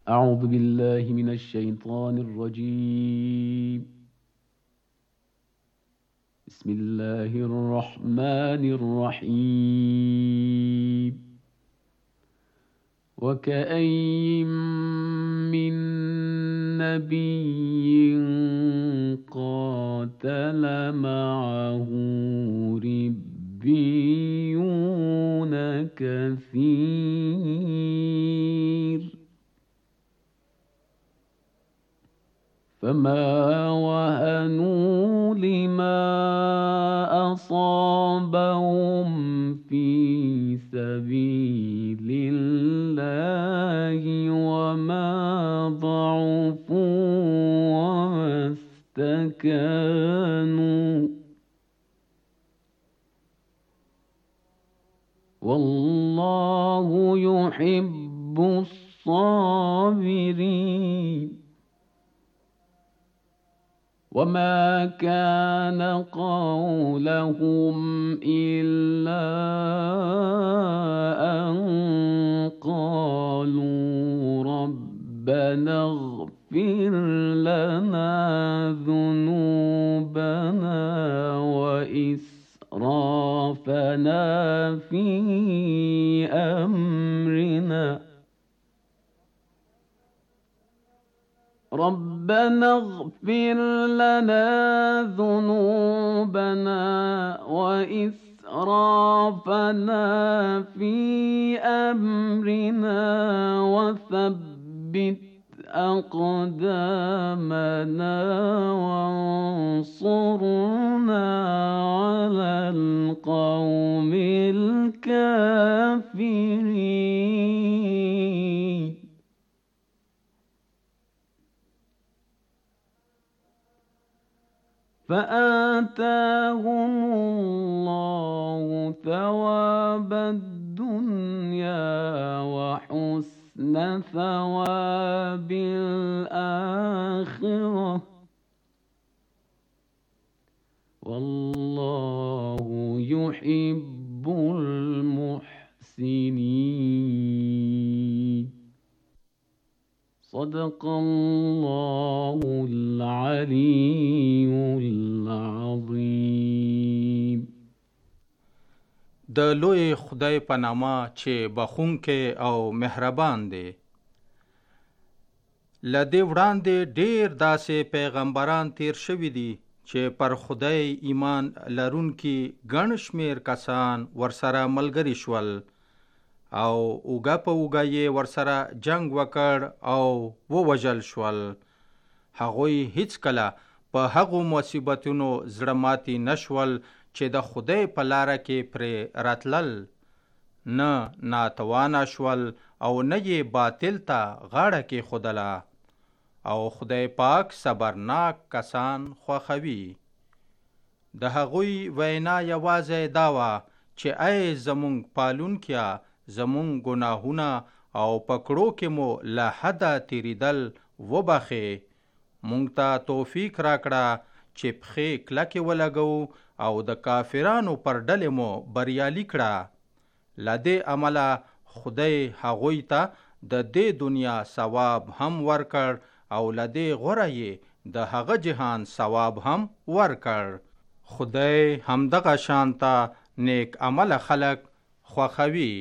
أعوذ بالله من الشيطان الرجيم. بسم الله الرحمن الرحيم. وكأين من نبي قاتل معه ربيون كثير فما وهنوا لما أصابهم في سبيل الله وما ضعفوا وما استكانوا والله يحب الصابرين. وما كان قولهم إلا أن قالوا ربنا اغفر لنا ذنوبنا وإسرافنا في أمرنا ربنا اغفر لنا ذنوبنا وإسرافنا في أمرنا وثبت أقدامنا وانصرنا على القوم الكافرين. فآتاهم الله ثواب الدنيا وحسن ثواب الآخرة والله يحب المحسنين. صدق الله العلي العظیم. د لوی خدای په نامه چې بخښونکی او مهربان دی. له دې وړاندې ډېر داسې پیغمبران تیر شوي دي چې پر خدای ایمان لرونکي ګڼ شمېر کسان ورسره ملګري شول او اوږه په اوږه یې ورسره جنگ وکړ او ووژل شول. هغوی هیڅکله په هغو مصیبتونو زړه ماتي نشول چې د خدای په لاره کې پرې راتلل، نه ناتوانه شول او نه یې باطل ته غاړه کېښودله. او خدای پاک صبرناک کسان خوښوي. د هغوی وینا یوازې دا وه چې ای زمونږ پالونکیه، زمونږ ګناهونه او پکړو کې مو له حده تیریدل وبخې، مونږ ته توفیق راکړه چې پښې کلکې ولګو او د کافرانو پر ډلې مو بریالي کړه. له دې عمله خدای هغوی ته د دې دنیا ثواب هم ورکړ او له دې غوره یې د هغه جهان ثواب هم ورکړ. خدای همدغه شانته نیک عمله خلق خوښوي.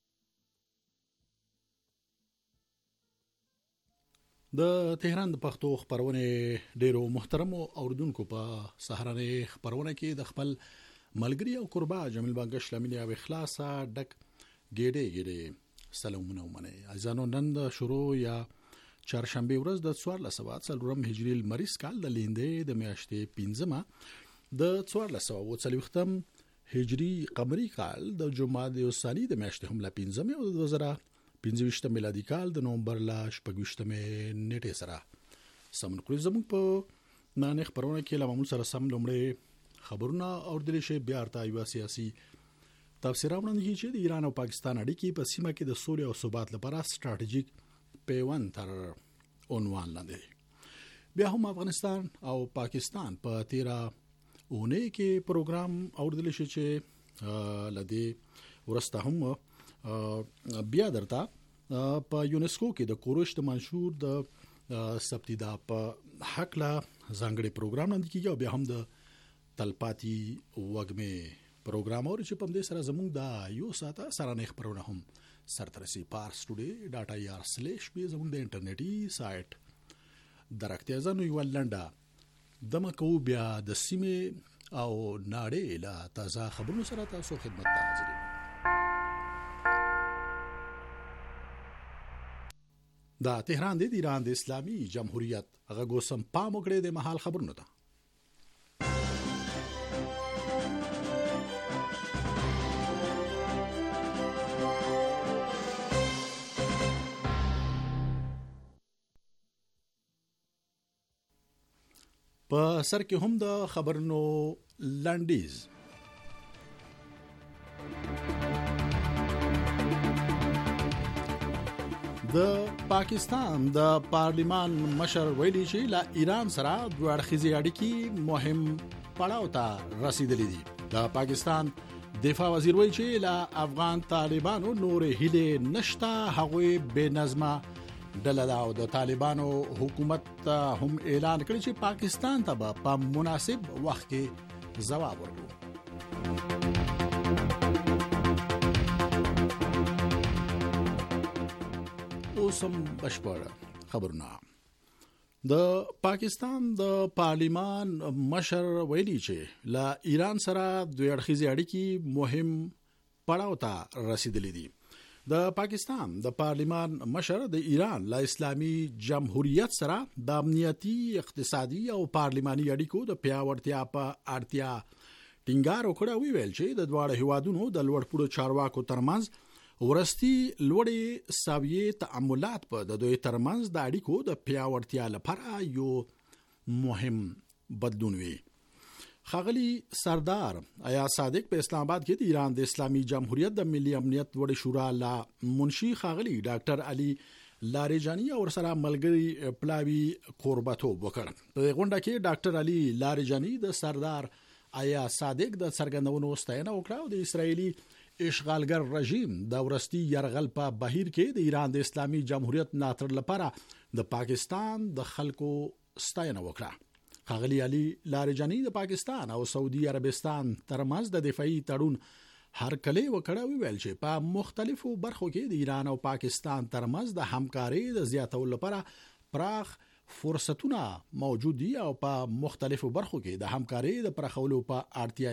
د تهران د پښتو خبرونه ډیرو محترمو اوردونکو په سهارنۍ خبرونه کې د خپل ملګری او قربا جمیل بانګش لامل او اخلاصه ډک ګډه سلامونه ومنه. ازانو نن د شروع یا چهارشنبه ورځ د 1440 هجری المریض کال د لیندې د میاشتې 15 د 1440 هجری قمری کال د جمادی الثانی د میاشتې هم لا 15 او د 2025 میلادي کال د نومبر لا 28 نیټه سره سمون کړی. زموږ په نن خبرونه کې لامل سره سم لومړی خبرونه اوردل شي، بیا ارتا یو سیاسي تفسیر وړاندې چې د ایران او پاکستان اړیکې په سیمه کې د سولې او ثبات لپاره ستراتیژیک پیوند تر عنوان لاندې. بیا هم افغانستان او پاکستان په 13 اونۍ کې پروګرام اوردل شي چې لدی ورسته هم بیا درته په یونسکو کې د کوروش د منشور د سبتیدا په حق لا ځانګړي پروګرام لاندې کیږي او بیا هم د تلپاتي وګمه پروګرام اور چې په دې سره زموږ د یو ساعته سره نه خبرونه هم سرترسي parstoday.ir/به زموږ د انټرنیټي سایت درکته ځنو یو لنډه دمکو بیا د سیمه او ناړې لا تازه خبرونو سره تاسو خدمت ته حاضر دا تهران د ایران د اسلامي جمهوریت غږو سم پام وکړي د محل خبرونو ته په سر کې هم د خبرونو لنډیز د پاکستان د پارلیمان مشر ویلي چې لا ایران سره دوه اړخیزې اړیکې مهم پړاو ته رسیدلې دي د پاکستان دفاع وزیر ویلي چې لا افغان طالبانو نور هیله نشته هغوی بے نظمه ډله او د طالبانو حکومت هم اعلان کړی چې پاکستان ته په مناسب وخت کې جواب ورکړي اوسم بشپړ خبرونه د پاکستان د پارلیمان مشر ویلي چې لا ایران سره دوه اړخیزې اړیکې مهم پړاو ته رسیدلې دي د پاکستان د پارلیمان مشر د ایران لا اسلامي جمهوریت سره د امنیتي اقتصادي او پارلیماني اړیکو د پیاوړتیا په اړتیا ټینګار وکړ ویل چې د دواړو هیوادونو د لوړپوړو چارواکو ترمنځ ورستي لوړې ساویې تعاملات په د دوی ترمنځ د اړیکو د پیاوړتیا لپاره یو مهم بدلون وي خاغلی سردار آیا صادق په اسلام آباد کې د ایران د اسلامي جمهوریت د ملي امنیت وړ شورا لا منشي خاغلی ډاکټر علي لاریجانی او سره ملګری پلاوی قربتوب وکړ په غونډه کې ډاکټر علي لاریجانی د سردار آیا صادق د څرګندونو ستاینه وکړه او د اسرایلی اشغالګر رژیم د ورستي يرغل په بهیر کې د ایران د اسلامي جمهوریت ناتر لپاره د پاکستان د خلکو ستاینه وکړه خاغلی علي لاریجانی د پاکستان او سعودي عربستان ترمنځ د دفاعي تړون هرکلی وکړه ویل چې په مختلفو برخو کې د ایران او پاکستان ترمنځ د همکارۍ د زیاتولو لپاره پراخ فرصتونه موجود دي او په مختلفو برخو کې د همکارۍ د پراخولو په اړتیا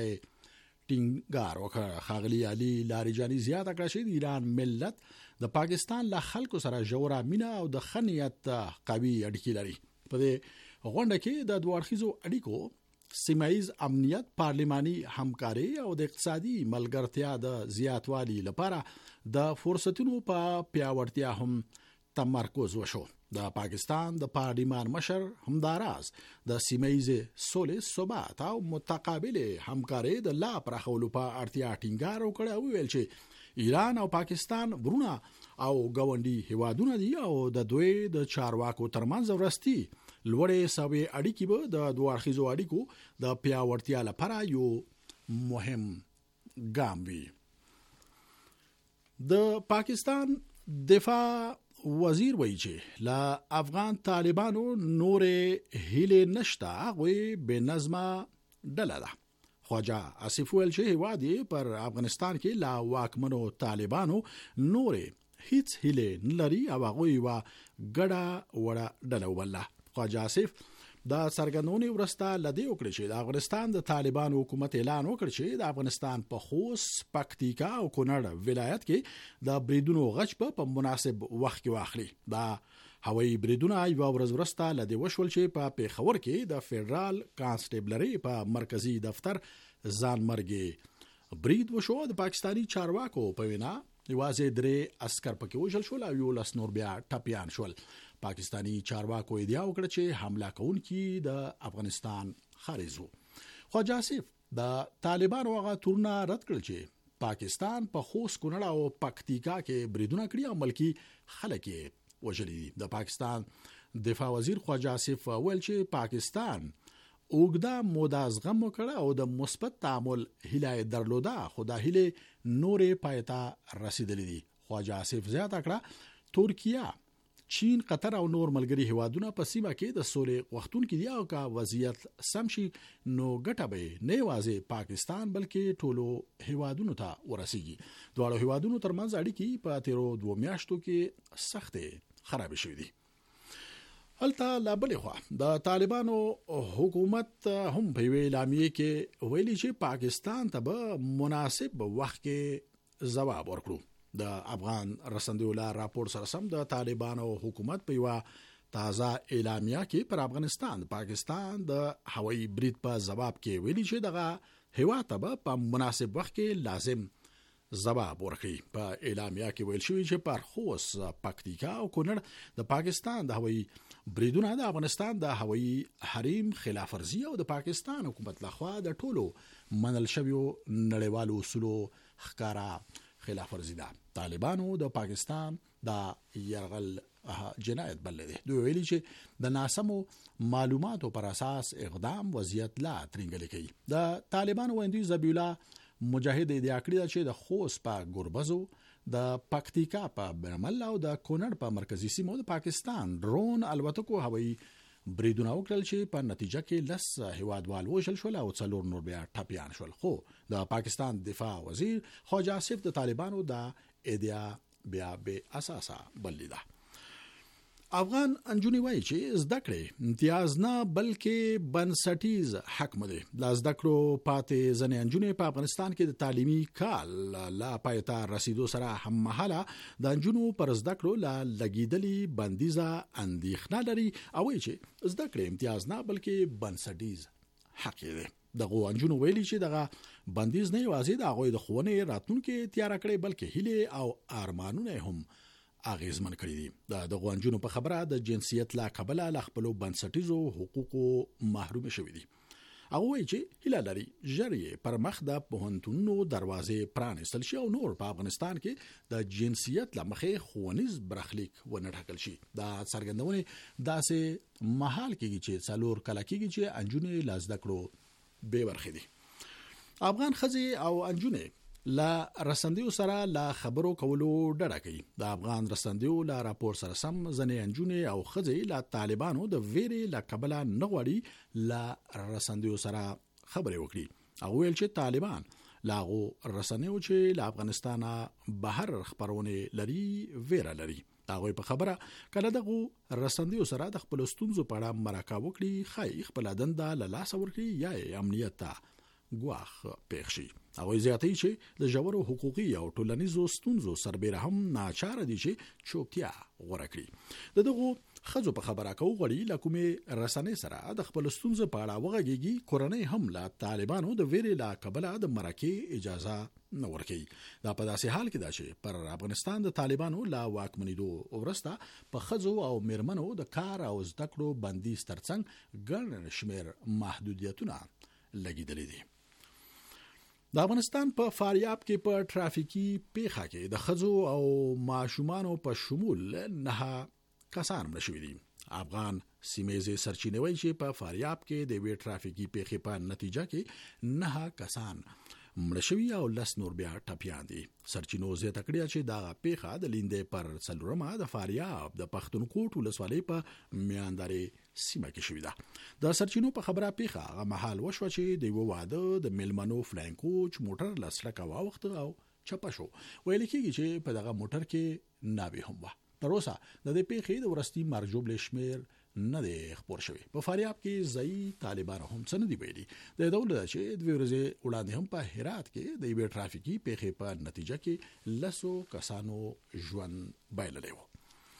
ټینګار وکړ خاغلی علي لاریجانی زیاته کړه چې د ایران ملت د پاکستان له خلکو سره جوړه مینا او د خنیت قوي اړیکې لري په غونډه کې د دوه اړخیزو اړیکو سیمایز امنیت پارلیماني همکاري او د اقتصادي ملګرتیا د زیاتوالي لپاره د فرصتونو په پیاوړتیا هم تمرکز وشو د پاکستان د پارلیمان مشر همداراز د سیمایز سولې ثبات او متقابل همکاري د لا پرخولو په اړتیا ټینګار وکړ او ویل چې ایران او پاکستان ورونه او غونډي هیوادونه دي او د دوی د چارواکو ترمنځ ورستي لوړې سوي اړیکې به د دوه اړخیزو اړیکو د پیاوړتیا لپاره یو مهم ګام وي د پاکستان دفاع وزیر وایي چې لا افغان طالبانو نورې هیله نشته غوي بے نظمه ډله ده خواجه آصف ویل چې هیواد پر افغانستان کې لا واکمنو طالبانو نورې هیڅ هیله نلري او غوي وا ګډه وړه ډله وبله خواجه آصف دا څرګندونې ورسته لدی وکړي چې د افغانستان د طالبانو حکومت اعلان وکړ چې د افغانستان په خوست پکتیکا او کونړ ولایت کې د بریدونو غچ په مناسب وخت کې واخلي دا هوایي بریدونه یو ورځ ورسته لدی وشول چې په پیښور کې د فدرال کانسټیبلري په مرکزی دفتر ځان مرګي برید وشو د پاکستانی چارواکو په وینا یوازې درې عسكر پکې وژل شول او یو لس نور بیا ټپيان شول پاکستانی چارواکو ادعا وکړه چې حمله کوونکي د افغانستان خارج وو خواجه آصف د طالبانو هغه تورونه رد کړل چې پاکستان په خوست کونړ او پکتیکا کې بریدونه کړی او ملکی خلک یې وژلي دي د پاکستان دفاع وزیر خواجه آصف ویل چې پاکستان اوګدا موده زغم وکړه او د مثبت تعامل هیله درلوده خو د هیله نورې پایته رسیدلې دي خواجه آصف زیاته کړه ترکیه، چین، قطر او نور ملګري هیوادونه په سیمه کې د سولې غوښتونکي دي او که وضعیت سم شي نو ګټه به نه یوازې پاکستان بلکې ټولو هیوادونو ته ورسیږي. دواړو هیوادونو ترمنځ اړیکې په تیرو 2 میاشتو کې سختې خراب شوې دي. هلته لا بلې خوا د طالبانو حکومت هم په یوې اعلامیې کې ویلي چې پاکستان ته به مناسب وخت کې ځواب ورکړو. د افغان رسندیو لا راپور سره سم د طالبانو حکومت په یوه تازه اعلامیه کې پر افغانستان پاکستان د هوایي برید په ځواب کې ویلي چې دغه هیواد ته به په مناسب وخت کې لازم ځواب ورکړي. په اعلامیه کې ویل شوی چې پر خوست، پکتیکا او کونړ د پاکستان د هوایي بریدونه د افغانستان د هوایي حریم خلاف ورزي او د پاکستان حکومت لخوا د ټولو منل شویو نړیوالو اصولو ښکارا خلاف ورزي ده. طالبانو د پاکستان د یرغل جنایت بللی دی. دوی ویلي چې د ناسمو معلوماتو پر اساس اقدام وضعیت لا ترنګلې کوي. د طالبانو ویندوی ذبیح الله مجاهد ادعا کړې ده چې د خوست په ګوربزو، د پکتیکا په برمل او د کونړ په مرکزی سیمو د پاکستان ډرون الوتکو هوایي بریدونه وکړل چې په نتیجه کې 10 هیوادوال وژل شول او 4 نور بیا ټپیان شول. خو د پاکستان دفاع وزیر خواجه آصف د طالبانو د ادعا بیا به اساسه بللی ده. افغان انجونې وایي چې زده کړې امتیاز نه بلکې بنسټیز حق مده. لا زده کړو پاتې ځنې انجونې په افغانستان کې د تعلیمي کال لا پایته رسیدو سره هم مهاله د انجونو پر زده کړو لا لګیدلې بندیزه اندېښنه لري او وایي چې زده کړې امتیاز نه بلکې بنسټیز حق دی. دغه انجونو ویلي چې دغه بندیز نه یوازې د هغوی د ښوونې راتلونکي تیار کړي بلکې هیلې او ارمانونه هم اغیزمن کړی دي. د دغه انجونو په خبره د جنسیت لا کبله ل خپل بنسټیزو حقوقو محروم شوي دي. هغه وایي چې هیله لري ژر یې پر مخ د پوهنتونونو دروازې پرانیستل شي او نور په افغانستان کې د جنسیت له مخې ښوونیز برخلیک ونه ټاکل شي. دا څرګندونې داسې مهال کېږي چې 4 کاله کېږي چې انجونې لا زده کړو بې برخې دي. افغان ښځې او انجونې لا رسندیو سره لا خبرو کولو ډډه کوي. د افغان رسندیو لا راپور سره سم ځنې انجونې او ښځې لا طالبانو د ویرې لا کبله نه غواړي لا رسندیو سره خبرې وکړي. هغه ویل چې طالبان لا غو رسنیو چې لا افغانستان بهر خبرونه لري ویره لري. هغه په خبره کله دغه رسندیو سره د خپل ستونزو په اړه مرکه وکړي، خای خپل دنده له لاس ورکړي یا امنیت ته ګواښ پېښ شي. هغوی زیاتوي چې د ژورو حقوقي او ټولنیزو ستونزو سربیره هم ناچاره دي چې چوپتیا غوره کړي. د دغو ښځو په خبره کو غواړي له کومې رسنۍ سره د خپل ستونزو په اړه وغږیږي. کورنۍ هم له طالبانو د ویرې له کبله د مرکې اجازه نه ورکوي. دا په داسې حال کې ده چې پر افغانستان د طالبانو لا واکمنېدو وروسته په ښځو او میرمنو د کار او زده کړو بندیز ترڅنګ ګڼ شمېر محدودیتونه لګېدلي دي. د افغانستان په فاریاب کې په ټرافیکي پیښه کې د ښځو او ماشومانو په شمول 9 کسان مړه شوي دي. افغان سیمېزې سرچینې وایي چې په فاریاب کې د یوې ټرافیکي پیښې په نتیجه کې 9 کسان مړه شوي او 10 نور بیا ټپیان دي. سرچینو زیاته کړې چې دا پیښه د لیندې پر 4 د فاریاب د پښتونخوا ولسوالۍ په میاندارې سیمه کې شوې ده. د سرچینو په خبره پیښه هغه مهال وشوه چې د یو واده د میلمنو فلاین کوچ موټر له سړکه واوښته او چپه شو. ویل کېږي چې په دغه موټر کې ناوې هم وه. تر اوسه د دې پیښې د ورستي مرجوب شمېر نه دی خبر شوی. په فاریاب کې ځایي طالبانو هم څه نه دی ویلي. د ډول چې 2 ورځې وړاندې هم په هرات کې د یوې ټرافیکي پیښې په نتیجه کې 10 کسانو ژوند بایللی و.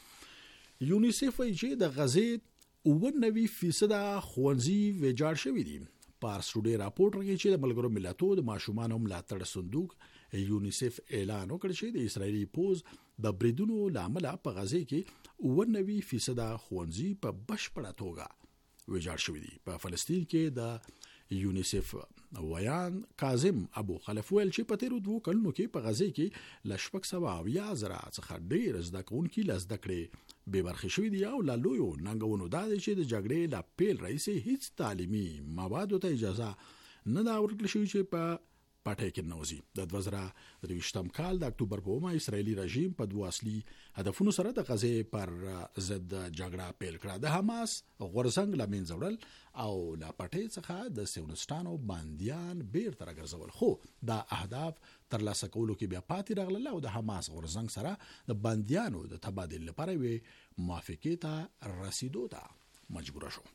یونیسف وایي چې د غزې 99% ښوونځي ویجاړ شوي دي. پارس ټوډے راپورټ کوي چې د ملګرو ملتونو د ماشومانو ملاتړ صندوق یونیسف اعلان وکړ چې د اسرایلی پوز د بریدونو لامل په غزې کې 99% ښوونځي په بشپړه توګه ویجاړ شوي دي. په فلسطین کې د یونیسف ویان کاظم ابو خلف ویل چې په تیرو 2 کلونو کې په غزې کې ل 700,000 څخه ډېر زده کوونکي له زده کړې بې برخې شوي دي او له لویو ننګونو دا دی چې د جګړې له پیل راهیسې هیڅ تعلیمي موادو ته اجازه نه ده ورکړل شوې چې په پټۍ کې نوځي. د 2023 کال د اکتوبر په 9 اسرایلی رژیم په 2 اصلي هدفونو سره د غزې پر ضد جګړه پیل کړه. د حماس غورځنګ له منځه وړل او له پټۍ څخه د سیونستانو باندیان بیرته راګرځول، خو دا اهداف ترلاسه کولو کې بیا پاتې راغلل او د حماس غورځنګ سره د باندیانو د تبادل لپاره وي موافقې ته رسیدو ته مجبور شو.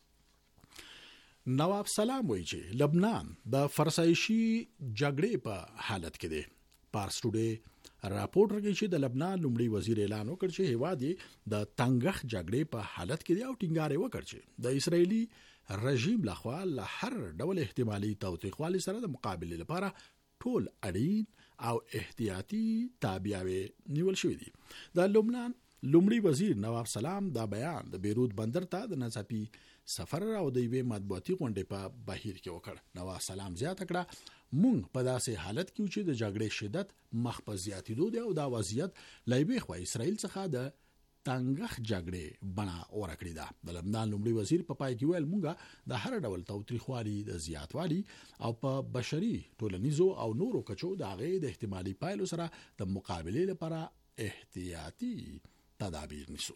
نواب سلام وایي چې لبنان د فرسایشي جګړې په حالت کې دی. پارس ټوډے راپورټ راکوي چې د لبنان لومړي وزیر اعلان وکړ چې هیواد یې د تنګخ جګړې په حالت کې دی او ټینګار یې وکړ چې د اسرایلی رژیم لخوا له هر ډول احتمالي تاوتریخوالي سره د مقابله لپاره ټول اړین او احتیاطي تابعیاوې نیول شوې دي. د لبنان لومړي وزیر نواب سلام دا بیان د بیروت بندر ته د ناڅاپي سفر او د یوې مطبوعاتي غونډې په بهیر کې وکړ. نواب سلام زیاته کړه مونږ په داسې حالت کې چې د جګړې شدت مخ په زیاتېدو دی او دا وضعیت له یوې خوا اسرائیل څخه د تنګخ جګړې بڼه غوره کړې ده. د لبنان لومړي وزیر په پای کې ویل مونږ د هر ډول تاوتریخوالي د زیاتوالي او په بشري ټولنیزو او نورو کچو د هغې د احتمالي پایلو سره د مقابلې لپاره احتیاطي تدابیر نیسو.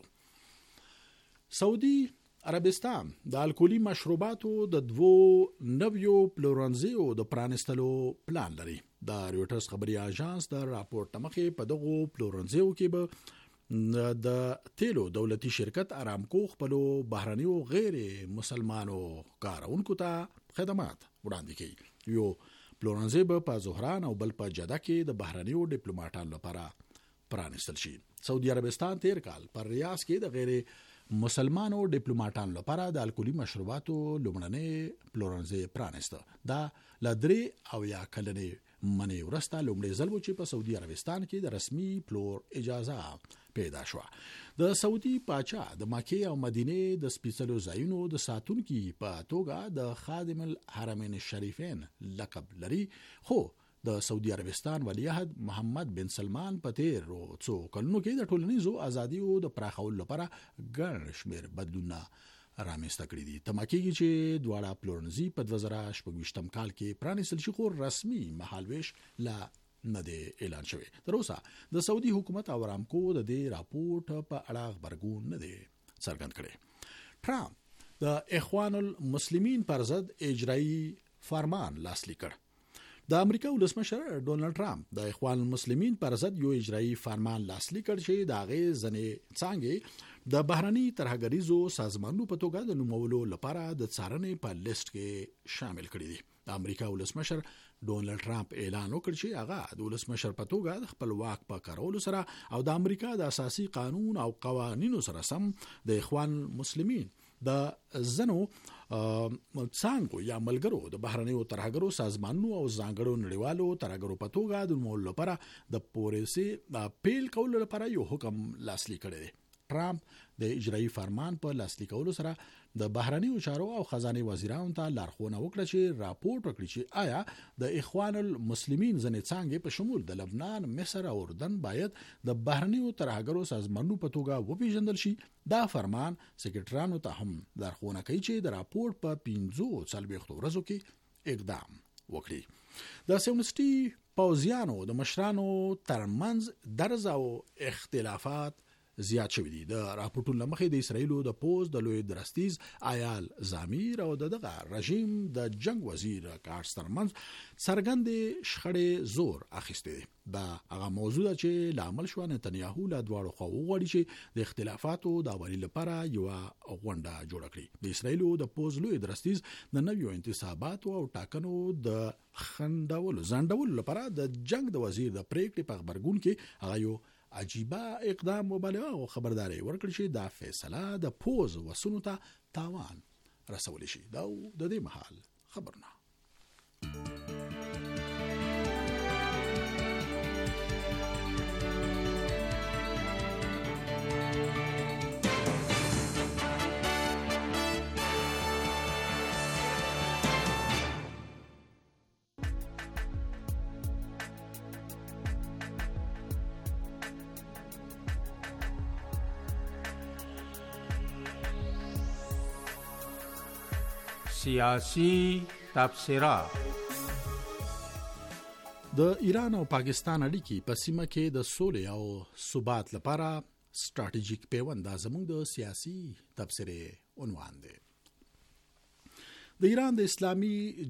سعودي عربستان د الکولي مشروباتو د 2 نویو پلورنځیو د پرانستلو پلان لري. د رويټرز خبري اژانس د راپورټ مخې په دغو پلورنځیو کې به د تیلو دولتي شرکت ارامکو خپل بهرنیو غیر مسلمانو کارونکو ته خدمات وړاندې کوي. یو پلورنځي به په زهران او بل په جده کې د بهرنیو ډیپلوماټانو لپاره پرانستل شي. سعودي عربستان تیر کال پر ریاض کې د غیر مسلمانو ډیپلوماټانو لپاره د الکولي مشروباتو لومړنی پلورنځي پرانسته. دا لدري او یا کلنې منې ورسته لومړی ځل و چې په سعودي عربستان کې د رسمي پلور اجازه پیدا شو. د سعودي پاچا د مکې او مدینه د سپیڅلو ځایونو د ساتونکي په توګه د خادم الحرمین الشریفین لقب لري، خو د سعودي عربستان ولیعهد محمد بن سلمان په تیرو څو کلونو کې د ټولنیزو ازادیو د پراخولو لپاره ګڼ شمېر بدلونونه رامنځته کړي دي. تمه کېږي چې دواړه پلورنځي په 2026 کال کې پرانیستل شي، خو رسمي مهالویش لا نه دی اعلان شوی. تر اوسه د سعودي حکومت او ارامکو د دې راپورټ په اړه خبرګون نه دی څرګند کړی. ټرامپ د اخوان المسلمین پر ضد اجرایی فرمان لاسلیک کړ. د امریکا ولسمشر ډونالد ټرامپ د اخوان المسلمین پر ضد یو اجرایی فرمان لاسلیک کړ چې د هغې ځنې څانګې د بهرني ترهګریزو سازمانونو په توګه د نومولو لپاره د څارنې په لیست کې شامل کړي دي. د امریکا ولسمشر ډونالد ټرامپ اعلان وکړ چې هغه د ولسمشر په توګه د خپل واک په کارولو سره او د امریکا د اساسي قانون او قوانینو سره سم د اخوان المسلمین د زنو څانګو یا ملګرو د بهرنیو ترهګرو سازمانونو او ځانګړو نړیوالو ترهګرو په توګه د نومولو لپاره د پولیسي پیل کولو لپاره یو حکم لاسلیک کړی دی. ټرامپ د اجرایی فرمان په لاسلیک کولو سره د بهرنیو چارو او خزانه وزیرانو ته لارښوونه وکړه چې راپورټ وکړي چې آیا د اخوان المسلمین ځنې څانګې په شمول د لبنان، مصر او اردن باید د بهرنیو ترهګرو سازمانونو په توګه وپیژندل شي. دا فرمان سکرټرانو ته هم لارښوونه کوي چې د راپورټ په 45 ورځو کې اقدام وکړي. د سیونستي پوځیانو د مشرانو ترمنځ درز او اختلافات زیات شوی دي. د راپورټونو لمخې د اسرایلو د پوز د لوی درستیز آیال زامیر او دغه رژیم د جنگ وزیر کارس ترمنځ څرګندې شخړې زور اخیسته دي. دا هغه موضوع ده چې لامل شو نتنیاهو له دواړو خواو غواړي چې د اختلافاتو د اولي لپاره یو غونډه جوړه کړي. د اسرایلو د پوز لوی درستیز د نویو انتصاباتو او ټاکنو د ځنډولو لپاره د جنگ د وزیر د پریکړې په خبرګون کې هغه یو عجیبه اقدام مبالغه او خبرداري ورکړي چې دا فیصله د پوز وسونو ته تاوان رسول شي. دا د دې محل خبرنا. سیاسی تبصره. د ایران او پاکستان اړیکې په سیمه کې د سولې او ثبات لپاره ستراتیژیک پیوند زموږ د سیاسي تبصرې عنوان دی. د ایران د اسلامي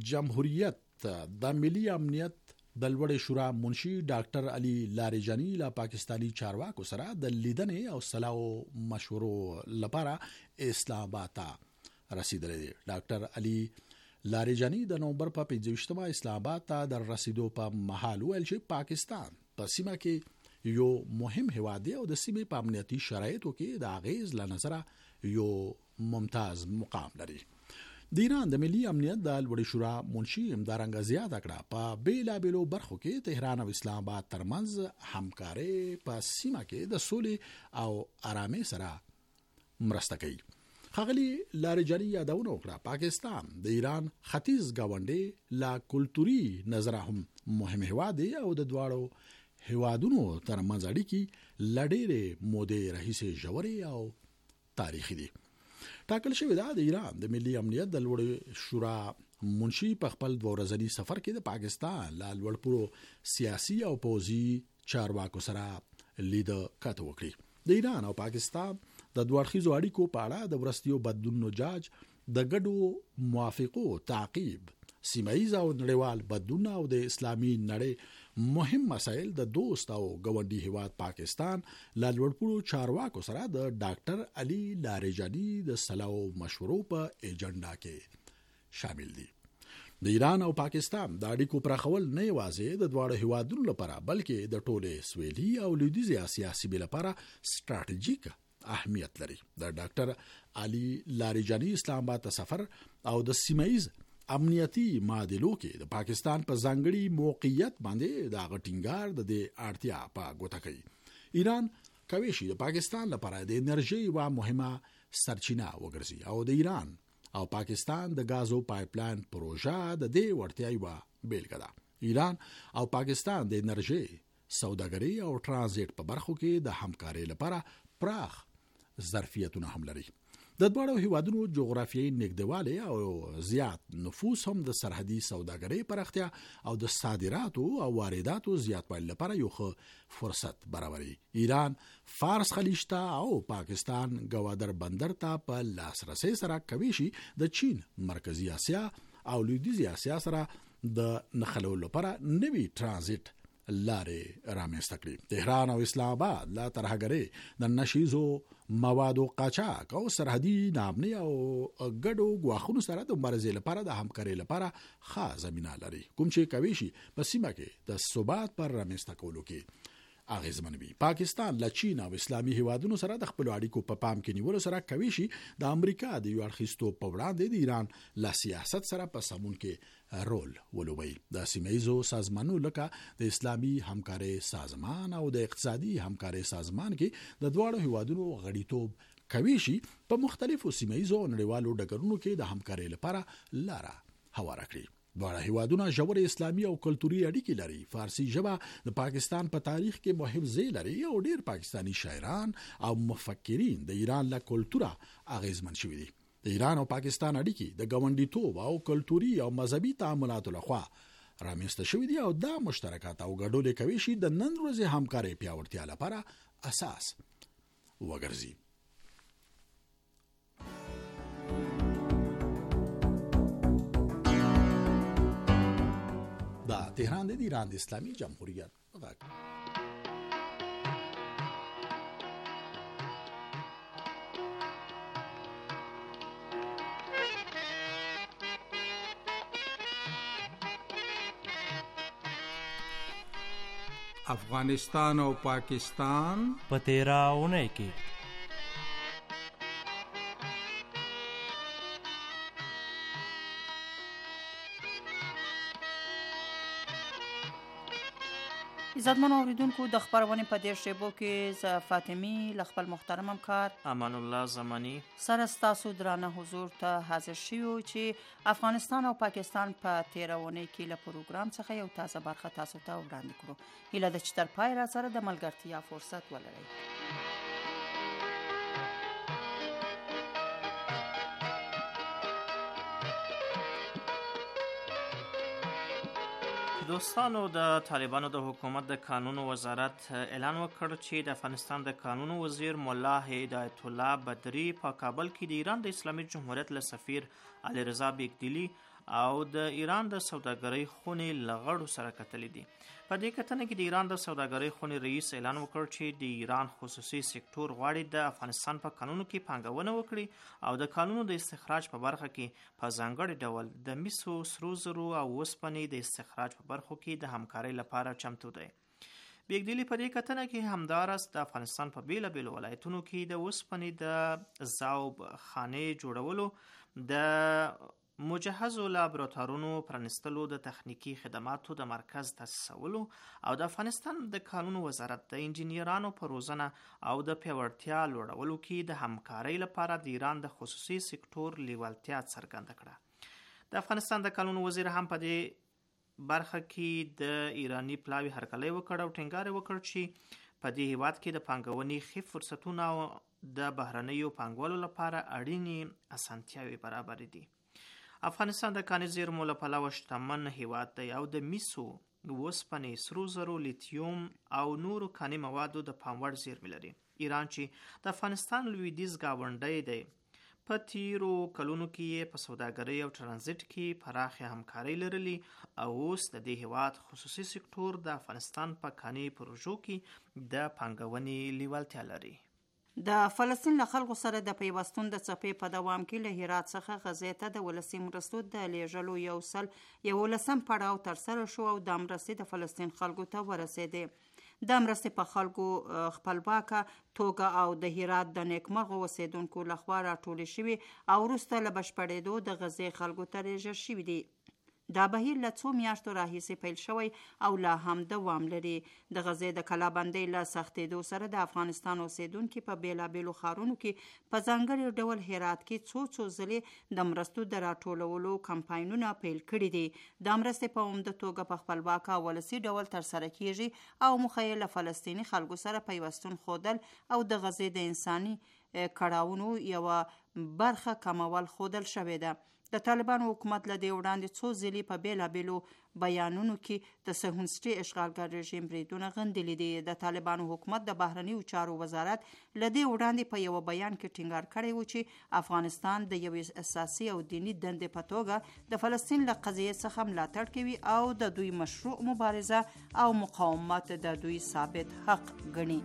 جمهوریت د ملي امنیت د لوړې شورا منشي ډاکټر علي لاریجاني له پاکستانی چارواکو سره د لیدنې او صلاح مشورو لپاره اسلام آباد ته رسیدلی دی. ډاکټر علي لاریجاني د نومبر په 25 اسلام آباد ته د رسیدو په مهال ویل چې پاکستان په سیمه کې یو مهم هیواد دی او د سیمې په امنیتي شرایطو کې د اغیز له نظره یو ممتاز مقام لري. د ایران د ملي امنیت د لوړې شورا منشي همدارنګه زیاته کړه په بیلابیلو برخو کې تهران او اسلام آباد ترمنځ همکاري په سیمه کې د سولې او آرامۍ سره مرسته کوي. ښاغلي لاریجاني یادونه وکړه پاکستان د ایران ختیځ ګاونډي لا کلتوري نظره هم مهم هیواد دی او د دواړو هیوادونو ترمنځ اړیکې له ډېرې مودې راهیسې ژورې او تاریخي دي. ټاکل شوې ده د ایران د ملي امنیت د لوړې شورا منشي په خپل 2 ورځني سفر کې د پاکستان له لوړپوړو سیاسي او پوځي چارواکو سره لید کاته وکړي. د ایران او پاکستان د دوه اړخیزو اړیکو په اړه د وروستیو بدلونونو جاج، د ګډو موافقو تعقیب، سیمایي او نړیوال بدلون او د اسلامي نړۍ مهم مسایل د دوست او ګاونډي هیواد پاکستان له لوړپوړو چارواکو سره د ډاکټر علي لاریجاني د صلاح او مشورو په ایجنډا کې شامل دي. د ایران او پاکستان د اړیکو پراخول نه یوازې د دواړو هیوادونو لپاره بلکې د ټولې سویلي او لویدیځې اسیا سیمې لپاره ستراتیژیک اهمیت لري. د ډاکټر علي لاریجاني اسلام آباد ته سفر او د سیمایي امنیتي معادلو کې د پاکستان په ځانګړي موقعیت باندې د غټینګار د اړتیا په ګوته کوي. ایران کوي چې د پاکستان لپاره د انرژي یوه مهمه سرچینه وګرځي او د ایران او پاکستان د غازو پایپلاین پروژه د دې وړتیا یوه بیلګه ده. ایران او پاکستان د انرژي، سوداګري او ترانزیت په برخو کې د همکارۍ لپاره پراخ ظرفیتونه هم لري. د دواړو هیوادونو جغرافیایي نږدېوالی او زیات نفوس هم د سرحدي سوداګرۍ پراختیا او د صادراتو او وارداتو زیاتوالي لپاره یو ښه فرصت برابروي. ایران فارس خلیج ته او پاکستان ګوادر بندر ته په لاسرسي سره کوي چې د چین، مرکزي اسیا او لویدیځې اسیا سره د نښلولو لپاره نوي ترانزیت لارې رامنځته کړي. تهران او اسلام آباد لا ترهګرۍ د نشیزو موادو قاچاق او سرحدي نامني او ګډو ګواښونو سره د مبارزې لپاره د همکارۍ لپاره ښه زمینه لري، کوم چې کوي شي په سیمه کې د ثبات پر رامنځته کولو کې اغیزمن وي. پاکستان له چین او اسلامي هیوادونو سره د خپل اړیکو په پام کې نیولو سره کوي شي د امریکا د یو اړخیزتوب په وړاندې د ایران له سیاست سره په سمون کې رول ولوبوي. د سیمه‌ییزو سازمانونو لکه د اسلامي همکارۍ سازمان او د اقتصادي همکارۍ سازمان کې د دواړو هیوادونو غړیتوب کوي شي په مختلفو سیمه‌ییزو نړیوالو ډګرونو کې د همکارۍ لپاره لاره هواره کړي. دواړه هیوادونه ژورې اسلامي او کلتوري اړیکې لري. فارسي ژبه د پاکستان په تاریخ کې مهم ځای لري او ډېر پاکستانی شاعران او مفکرین د ایران له کلتوره اغیزمن شوي دي. د ایران او پاکستان اړیکې د ګاونډیتوب او کلتوري او مذهبي تعاملاتو لخوا رامنځته شوي دي او دا مشترکات او ګډول کوي چې د نن ورځې همکارۍ پیاوړتیا لپاره اساس وګرځي. دا تهران د ایران د اسلامي جمهوریت غږ. افغانستان او پاکستان په تیراونه کې عزتمن اوریدونکو د خبرونې په دې شیبو کې ز فاطمی ل خپل محترم همکار امان الله زمانی سره ستاسو درانه حضور ته حاضر شیو چې افغانستان او پاکستان په تیرونه کې له پروګرام څخه یو تازه برخه تاسو ته وړاندې کړو. هیله ده چې تر پای را سره د ملګرتیا فرصت ولرئ. دوستانو، د طالبانو د حکومت د قانون وزارت اعلان وکړ چې د افغانستان د قانون وزیر مولا هدایت الله بدری په کابل کې د ایران د اسلامي جمهوریت له سفیر علي رضا بیگدیلی او د ایران د سوداګرۍ خونې له غړو سره کتلي دي. په دې کتنه کې د ایران د سوداګرۍ خونې رئیس اعلان وکړ چې د ایران خصوصي سکتور غواړي د افغانستان په قانونو کې پانګونه وکړي او د قانونو د استخراج په برخه کې په ځانګړي ډول د مسو، سرو زرو او اوسپنې د استخراج په برخو کې د همکارۍ لپاره چمتو دی. بیگدیلی په دې کتنه کې همداراز د افغانستان په بیلابیلو ولایتونو کې د اوسپنې د ذوب خانې جوړولو، د مجهزو لابراتوارونو پرانستلو، د تخنیکی خدماتو د مرکز تاسیسولو او د افغانستان د قانون وزارت د انجینرانو په روزنه او د پیاوړتیا لوړولو کې د همکارۍ لپاره د ایران د خصوصي سکتور لیوالتیا څرګنده کړه. د افغانستان د قانون وزیر هم په دې برخه کې د ایرانی پلاوی هرکلی وکړ او ټینګار وکړ چې په دې هیواد کې د پانګونې ښه فرصتونه او د بهرنیو پانګوالو لپاره اړینې اسانتیاوې برابر دي. افغانستان د کاني زیرمو له پلوه شتمن هیواد دی او د مسو، اوسپنې، سرو زرو، لیتیوم او نورو کاني موادو د پام وړ زیرمې لري. ایران چې د افغانستان لویدیځ ګاونډی دی، په تیرو کلونو کې په سوداګرۍ او ترانزیت کې پراخه همکاري لرلي او اوس د دې هیواد خصوصي سکتور د افغانستان په کاني پروژو کې د پانګونې لیوالتیا لري. د فلسطین له خلکو سره د پیوستون د څپې په دوام کې له هرات څخه غزې ته د ولسي مرستو د لیږلو 11 پړاو ترسره شو او د مرستې د فلسطین خلکو ته ورسېدې. د مرستې په خلکو خپلواکه توګه او د هرات د نیکمرغه اوسیدونکو لخوا راټولې شوي او وروسته له بشپړېدو د غزې خلکو ته لیږل شوي دي. دا بهیر له څو میاشتو راهیسې پیل شوی او لا هم دوام لري. د غزې د کلابندۍ له سختېدو سره د افغانستان اوسیدونکي په بیلابیلو ښارونو کې په ځانګړي ډول هرات کې څو ځلې د مرستو د راټولولو کمپاینونه پیل کړي دي. دا مرستې په عمده توګه په خپلواکه او ولسي ډول ترسره کیږي او موخه یې له فلسطیني خلکو سره پیوستون ښودل او د غزې د انساني کړاوونو یوه برخه کمول ښودل شوې ده. د طالبانو حکومت له دې وړاندې څو ځلې په بیلابیلو بیانونو کې د صهیونیستي اشغالګر رژیم بریدونه غندلي دي. د طالبانو حکومت د بهرنیو چارو وزارت له دې وړاندې په یو بیان کې ټینګار کړی و چې افغانستان د یوې اساسي او دینی دندې په توګه د فلسطین له قضیې څخه ملاتړ کوي او د دوی مشروع مبارزه او مقاومت د دوی ثابت حق ګڼي.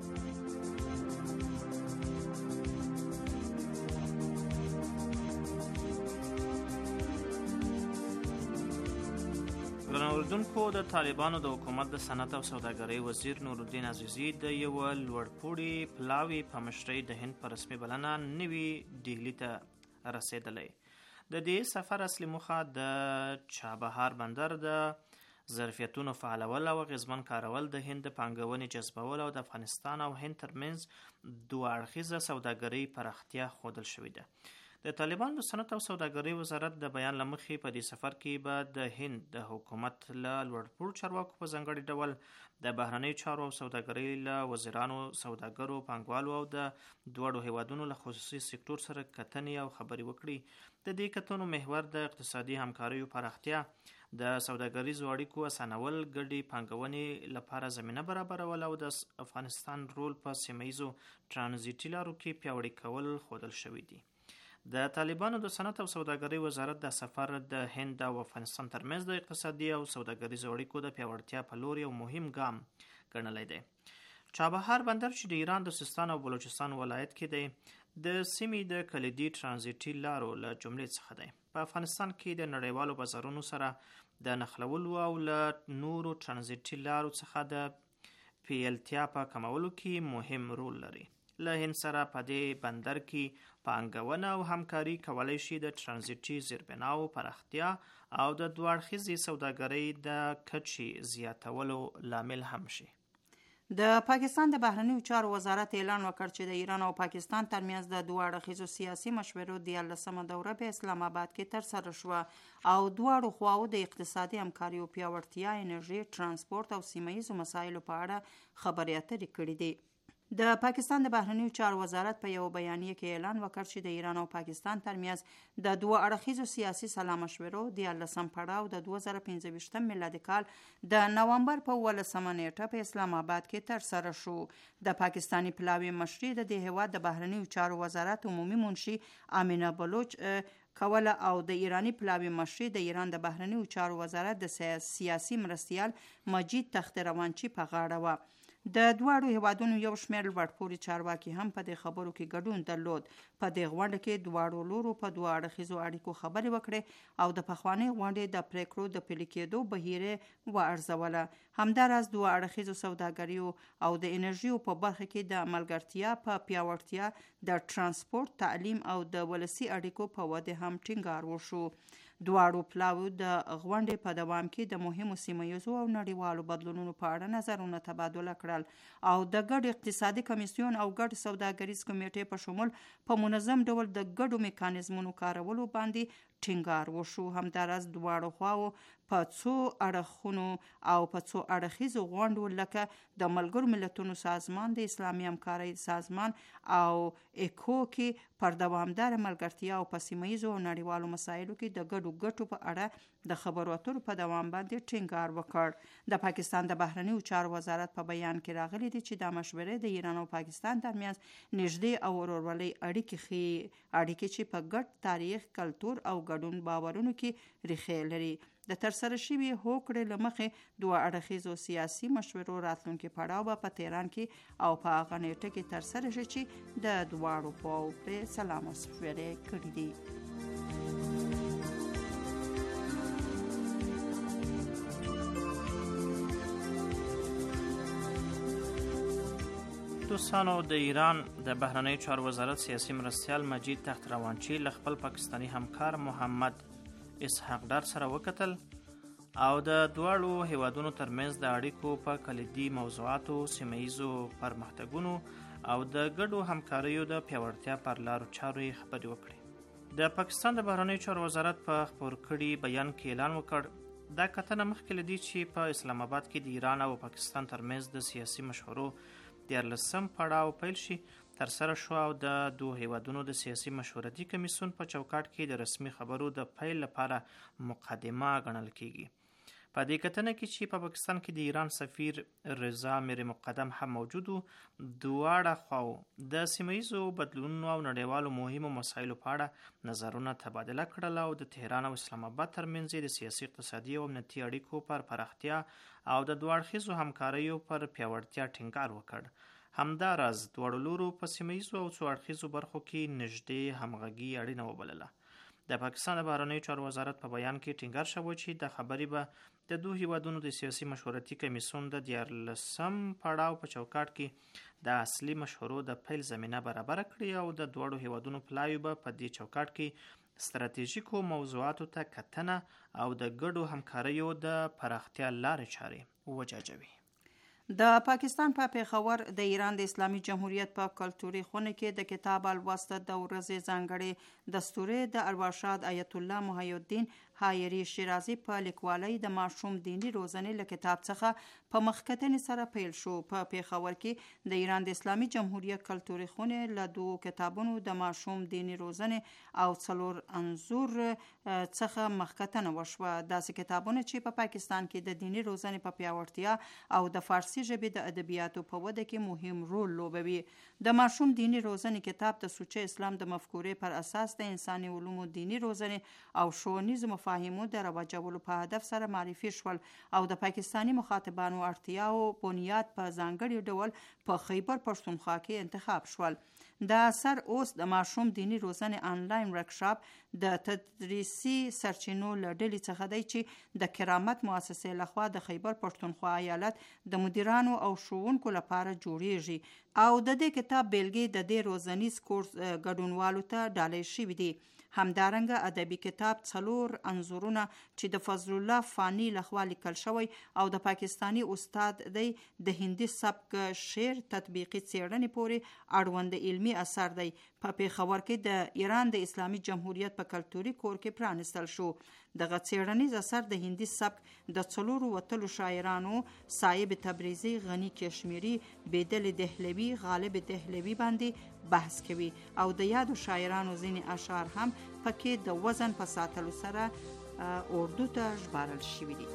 اوردونکو، د طالبانو د حکومت د صنعت او سوداګرۍ وزیر نورالدین عزیزي د یو لوړپوړي پلاوي په مشرۍ د هند په رسمي بلنه نوي ډهلي ته رسېدلی. د دې سفر اصلي موخه د چابهار بندر د ظرفیتونو فعالول او اغیزمن کارول، د هند د پانګونې جذبول او د افغانستان او هند ترمنځ دوه اړخیزه سوداګرۍ پراختیا ښودل شوې ده. د طالبانو د صنعت او سوداګرۍ وزارت د بیان له مخې په دې سفر کې به د هند د حکومت له لوړپوړو چارواکو په ځانګړي ډول د بهرنیو چارو او سوداګرۍ له وزیرانو، سوداګرو، پانګوالو او د دواړو هیوادونو له خصوصي سکتور سره کتنې او خبرې وکړي. د دې کتنو محور د اقتصادي همکاریو پراختیا، د سوداګریزو اړیکو اسانول، ګډې پانګونې لپاره زمینه برابرول او د افغانستان رول په سیمه ییزو ترانزیتي لارو کې پیاوړي کول ښودل شوي دي. د طالبانو د صنعت او سوداګرۍ وزارت د سفر د هند او افغانستان ترمنځ د اقتصادي او سوداګریزو اړیکو د پیاوړتیا په لور یو مهم ګام ګڼلی دی. چابهار بندر چې د ایران د سیستان او بلوچستان ولایت کې دی، د سیمې د کلیدي ترانزیتي لارو له جملې څخه دی. په افغانستان کې د نړیوالو بازارونو سره د نښلولو او له نورو ترانزیتي لارو څخه د پیلتیا په کمولو کې مهم رول لري. له هند سره په دې بندر کې پانګونه او همکاري کولی شي د ترانزیتي زیربناو پراختیا او د دوه اړخیزې سوداګرۍ د کچې زیاتولو لامل هم شي. د پاکستان د بهرنیو چارو وزارت اعلان وکړ چې د ایران او پاکستان ترمنځ د دوه اړخیزو سیاسي مشورو 14مه دوره په اسلام آباد کې ترسره شوه او دواړو خواو د اقتصادي همکاریو پیاوړتیا، انرژي، ترانسپورت او سیمه ییزو مسایلو په اړه خبرې اترې کړې دي. د پاکستان د بهرنیو چارو وزارت په یو بیانیه کې اعلان وکړ چې د ایران او پاکستان ترمنځ د دوه اړخیزو سیاسي سلا مشورو د 14 پړاو د 2025 میلادي کال د نوامبر په 18 نیټه په اسلام آباد کې ترسره شو. د پاکستانی پلاوی مشري د دې هیواد د بهرنیو چارو وزارت عمومي منشي آمینه بلوچ کوله او د ایرانی پلاوی مشري د ایران د بهرنیو چارو وزارت د سیاسي مرستیال مجید تختروانچی په غاړه و. د دواړو هیوادونو یو شمېر لوړپوړي چارواکي هم په دې خبرو کې ګډون درلود. په دې غونډه کې دواړو لورو په دوه اړخیزو اړیکو خبرې وکړې او د پخوانۍ غونډې د پریکړو د پلي کېدو بهیره وارزوله. همداراز دوه اړخیزو سوداګریو او د انرژیو په برخه کې د ملګرتیا په پیاوړتیا، د ترانسپورت، تعلیم او د ولسي اړیکو په وده هم ټینګار وشو. دواړو پلاوو د غونډې په دوام کې د مهمو سیمه‌ییزو او نړیوالو بدلونونو په اړه نظرونه تبادله کړل او د ګډ اقتصادي کمیسیون او ګډ سوداګریز کمیټې په شمول په منظم ډول د ګډو میکانیزمونو کارولو باندې ټینګار وشو. همداراز دواړو خواو په څو اړخونو او په څو اړخیزو غونډو لکه د ملګرو ملتونو سازمان، د اسلامي همکارۍ سازمان او ایکو کې پر دوامدار ملګرتیا او په سیمه‌ییزو او نړیوالو مسایلو کې د ګډو ګټو په اړه د خبرو اترو په دوام باندې ټینګار وکړ. د پاکستان د بهرنیو چارو وزارت په بیان کې راغلی دی چې دا مشورې د ایران او پاکستان ترمنځ نږدې او ورورولۍ اړیکې چې په ګډ تاریخ، کلتور او ګډون باورونو کې ریښې لري. د ترسره شوي هوکړې له مخې دوه اړخیزو سیاسي مشورو راتلونکي پړاو به په تهران کې او په هغه نیټه کې ترسره شي چې د دواړو خواو پرې سلا مشورې کړي دي. دوستانو، د ایران د بهرنیو چارو وزارت سیاسي مرستیال مجید تختروانچی له خپل پاکستانی همکار محمد اسحاق ډار سره وکتل او د دواړو هیوادونو ترمنځ د اړیکو په کلیدي موضوعاتو، سیمه‌ییزو پرمختګونو او د ګډو همکاریو د پیاوړتیا پر لارو چارو یې خبرې وکړې. د پاکستان د بهرنیو چارو وزارت په خپور کړي بیان کې اعلان وکړ دا کتنه مخکې له دې چې په اسلام آباد کې د ایران او پاکستان ترمنځ د سیاسي مشورو 14 پړاو پیل شي ترسره شو او د دوه هیوادونو د سیاسي مشورتي کمیسیون په چوکاټ کې د رسمي خبرو د پیل لپاره مقدمه ګڼل کیږي. په دې کتنه کې چې په پاکستان کې د ایران سفیر رضا میر مقدم هم موجود و، دواړه خواو د سیمه‌ییزو بدلونونو او نړیوالو مهمو مسایلو په اړه نظرونه تبادله کړل او د تهران او اسلام آباد ترمنځ د سیاسي، اقتصادي او امنیتي اړیکو پر پراختیا او د دوه اړخیزو همکاریو پر پیاوړتیا ټینګار وکړ. همداراز دواړو لورو په سیمه‌ییزو او څو اړخیزو برخو کې نږدې همغږي اړینه وبلله. د پاکستان د بهرنیو چارو وزارت په بیان کې ټینګار شوی چې د خبرې به د دوه هیوادونو د سیاسي مشورتي کمیسیون د 14 پړاو په چوکاټ کې د اصلي مشورو د پیل زمینه برابر کړي او د دواړو هیوادونو پلاوی به په دې چوکاټ کې ستراتیژیکو موضوعاتو ته کتنه او د ګډو همکاریو د پراختیا لارې چارې وجاجوي. د پاکستان په پیښور د ایران د اسلامي جمهوریت په کلتوري خونه کې د کتاب الواسطه د ورځې ځانګړې دستورې د ارواښاد آیت الله محی الدین حایری شیرازي په لیکوالۍ د ماشوم دینی روزنې له کتاب څخه په مخکتنې سره پیل شو. په پیښور کې د ایران د اسلامي جمهوریت کلتوري خونه له دوه کتابونو د ماشوم دینی روزنې او 4 انځور څخه مخکتنه وشوه. داسې کتابونه چې په پاکستان کې د دینی روزنې په پیاوړتیا او د فارسی ژبې د ادبیاتو په وده کې مهم رول لوبوي. د ماشوم دینی روزنې کتاب د سوچه اسلام د مفکورې پر اساس د انساني علومو دینی روزنې او ښوونیزو مفاهیمو د رواجولو په هدف سره معرفي شول او د پاکستانی مخاطبانو اړتیاو بنیاد په ځانګړي ډول په خیبر پښتونخوا کې انتخاب شول. د اثر اوس د ماشوم دینی روزنې آنلاین ورکشاپ د تدریسي سرچینو له ډلې څخه دی چې د کرامت مؤسسې لخوا د خیبر پښتونخوا ایالت د مدیرانو او ښوونکو لپاره جوړیږي او د دې کتاب بیلګې د دې روزنیز کورس ګډونوالو ته ډالۍ شوي دي. همدارنګه ادبي کتاب 4 انځورونه چې د فضل الله فانی لخوا لیکل شوی او د پاکستانی استاد دی د هندي سبک شعر ډیر تطبیقي څېړنې پورې اړوند علمي اثر دی. په پېښور کې د ایران د اسلامي جمهوریت په کلتوري کور کې پرانستل شو. دغه څېړنیز اثر د هندي سبک د 4 وتلو شاعرانو صاحب تبریزي، غنی کشمیری، بیدل دهلوي، غالب دهلوي باندې بحث کوي او د یادو شاعرانو ځینې اشعار هم پکې د وزن په ساتلو سره اردو ته ژباړل شوي دي.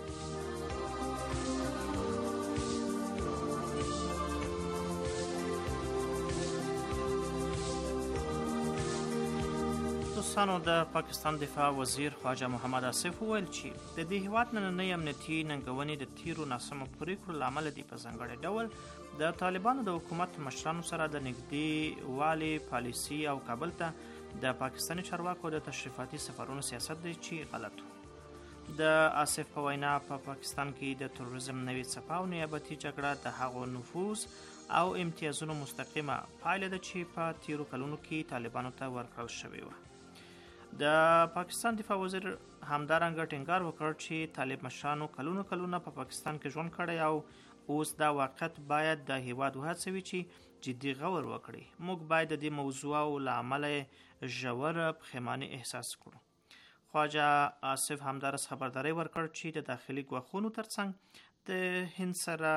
دوستانو، د پاکستان دفاع وزیر خواجه محمد آصف وویل چې د دې هیواد نننۍ امنیتي ننګونې د تیرو ناسمو پریکړو له امله دي. په ځانګړي ډول د طالبانو د حکومت مشرانو سره د نږدې والي پالیسي او کابل ته د پاکستاني چارواکو د تشریفاتي سفرونو سیاست دی چې غلط و. د آصف په وینا په پاکستان کې د تروریزم نوې څپه او نیابتي جګړه د هغو نفوذ او امتیازونو مستقیمه پایله ده چې په تیرو کلونو کې طالبانو ته ورکړل شوې وه. د پاکستان دفاع وزیر همدارنګه ټینګار وکړ چې طالب مشرانو کلونه په پاکستان کې ژوند کړی او اوس دا واقعیت باید د هیواد وهڅوي چې جدي غور وکړي. موږ باید د دې موضوع له امله ژور پښیماني احساس کړو. خواجه آصف همدارس خبرداری ورکړ چې د داخلي ګواښونو ترڅنګ د هند سره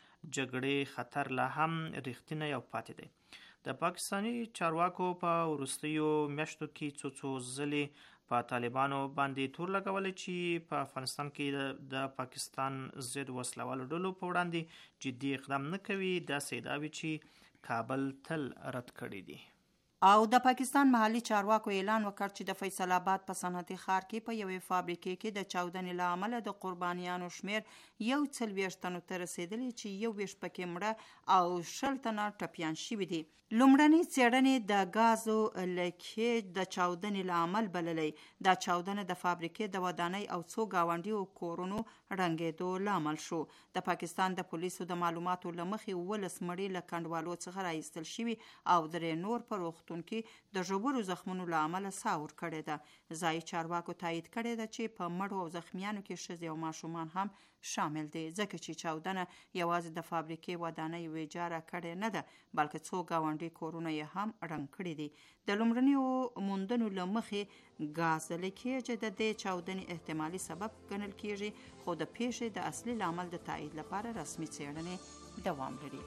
جګړې خطر لا هم رښتینی او پاتې دی. د پاکستاني چارواکو په وروستیو میاشتو کې څو ځلې په طالبانو باندې تور لګولې چې په افغانستان کې د پاکستان ضد وسلوالو ډلو په وړاندې جدي اقدام نه کوي. داسې ادعاوې چې کابل تل رد کړي دي. او د پاکستان محلي چارواکو اعلان وکړ چې د فیصل آباد په صنعتي ښار کې په یوې فابریکې کې د چاودنې له امله د قربانیانو شمیر 41 تنو ته رسیدلی چې 21 پکې مړه او 60 تنه ټپیان شوي دي. لومړنۍ څېړنې د ګازو لیکیج د چاودنې له امل بللې. دا چاودنه د فابریکې د ودانۍ او څو ګاونډیو کورونو ړنګېدو لامل شو. د پاکستان د پولیسو د معلوماتو له مخې 19 مړي له کنډوالو څخه راایستل شوي او درې نور په روغتون کې د ژورو زخمونو له امله ساه ورکړې ده. ځایي چارواکو تایید کړې ده چې په مړو او زخمیانو کې ښځې او ماشومان هم شامل دي، ځکه چې چاودنه یوازې د فابریکې ودانۍ ویجاړه کړې نه ده بلکې څو ګاونډي کورونه یې هم ړنګ کړي دي. د لومړنیو موندنو له مخې ګاز لیکیج د دې چاودنې احتمالي سبب ګڼل کیږي، خو د پیښې د اصلي لامل د تایید لپاره رسمي څېړنې دوام لري.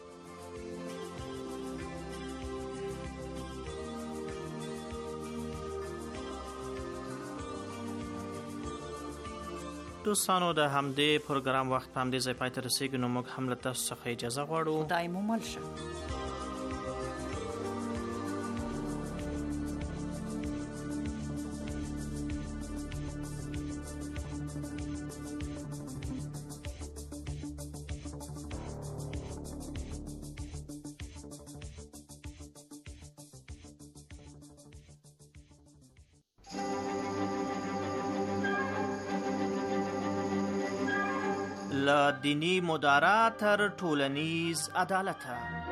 دوستانو، د همدې پروګرام وخت په همدې ځای پای ته رسېږي، نو موږ هم له تاسو څخه اجازه غواړو. خدای مو مل شه. له دینی مدارا تر ټولنیز عدالت.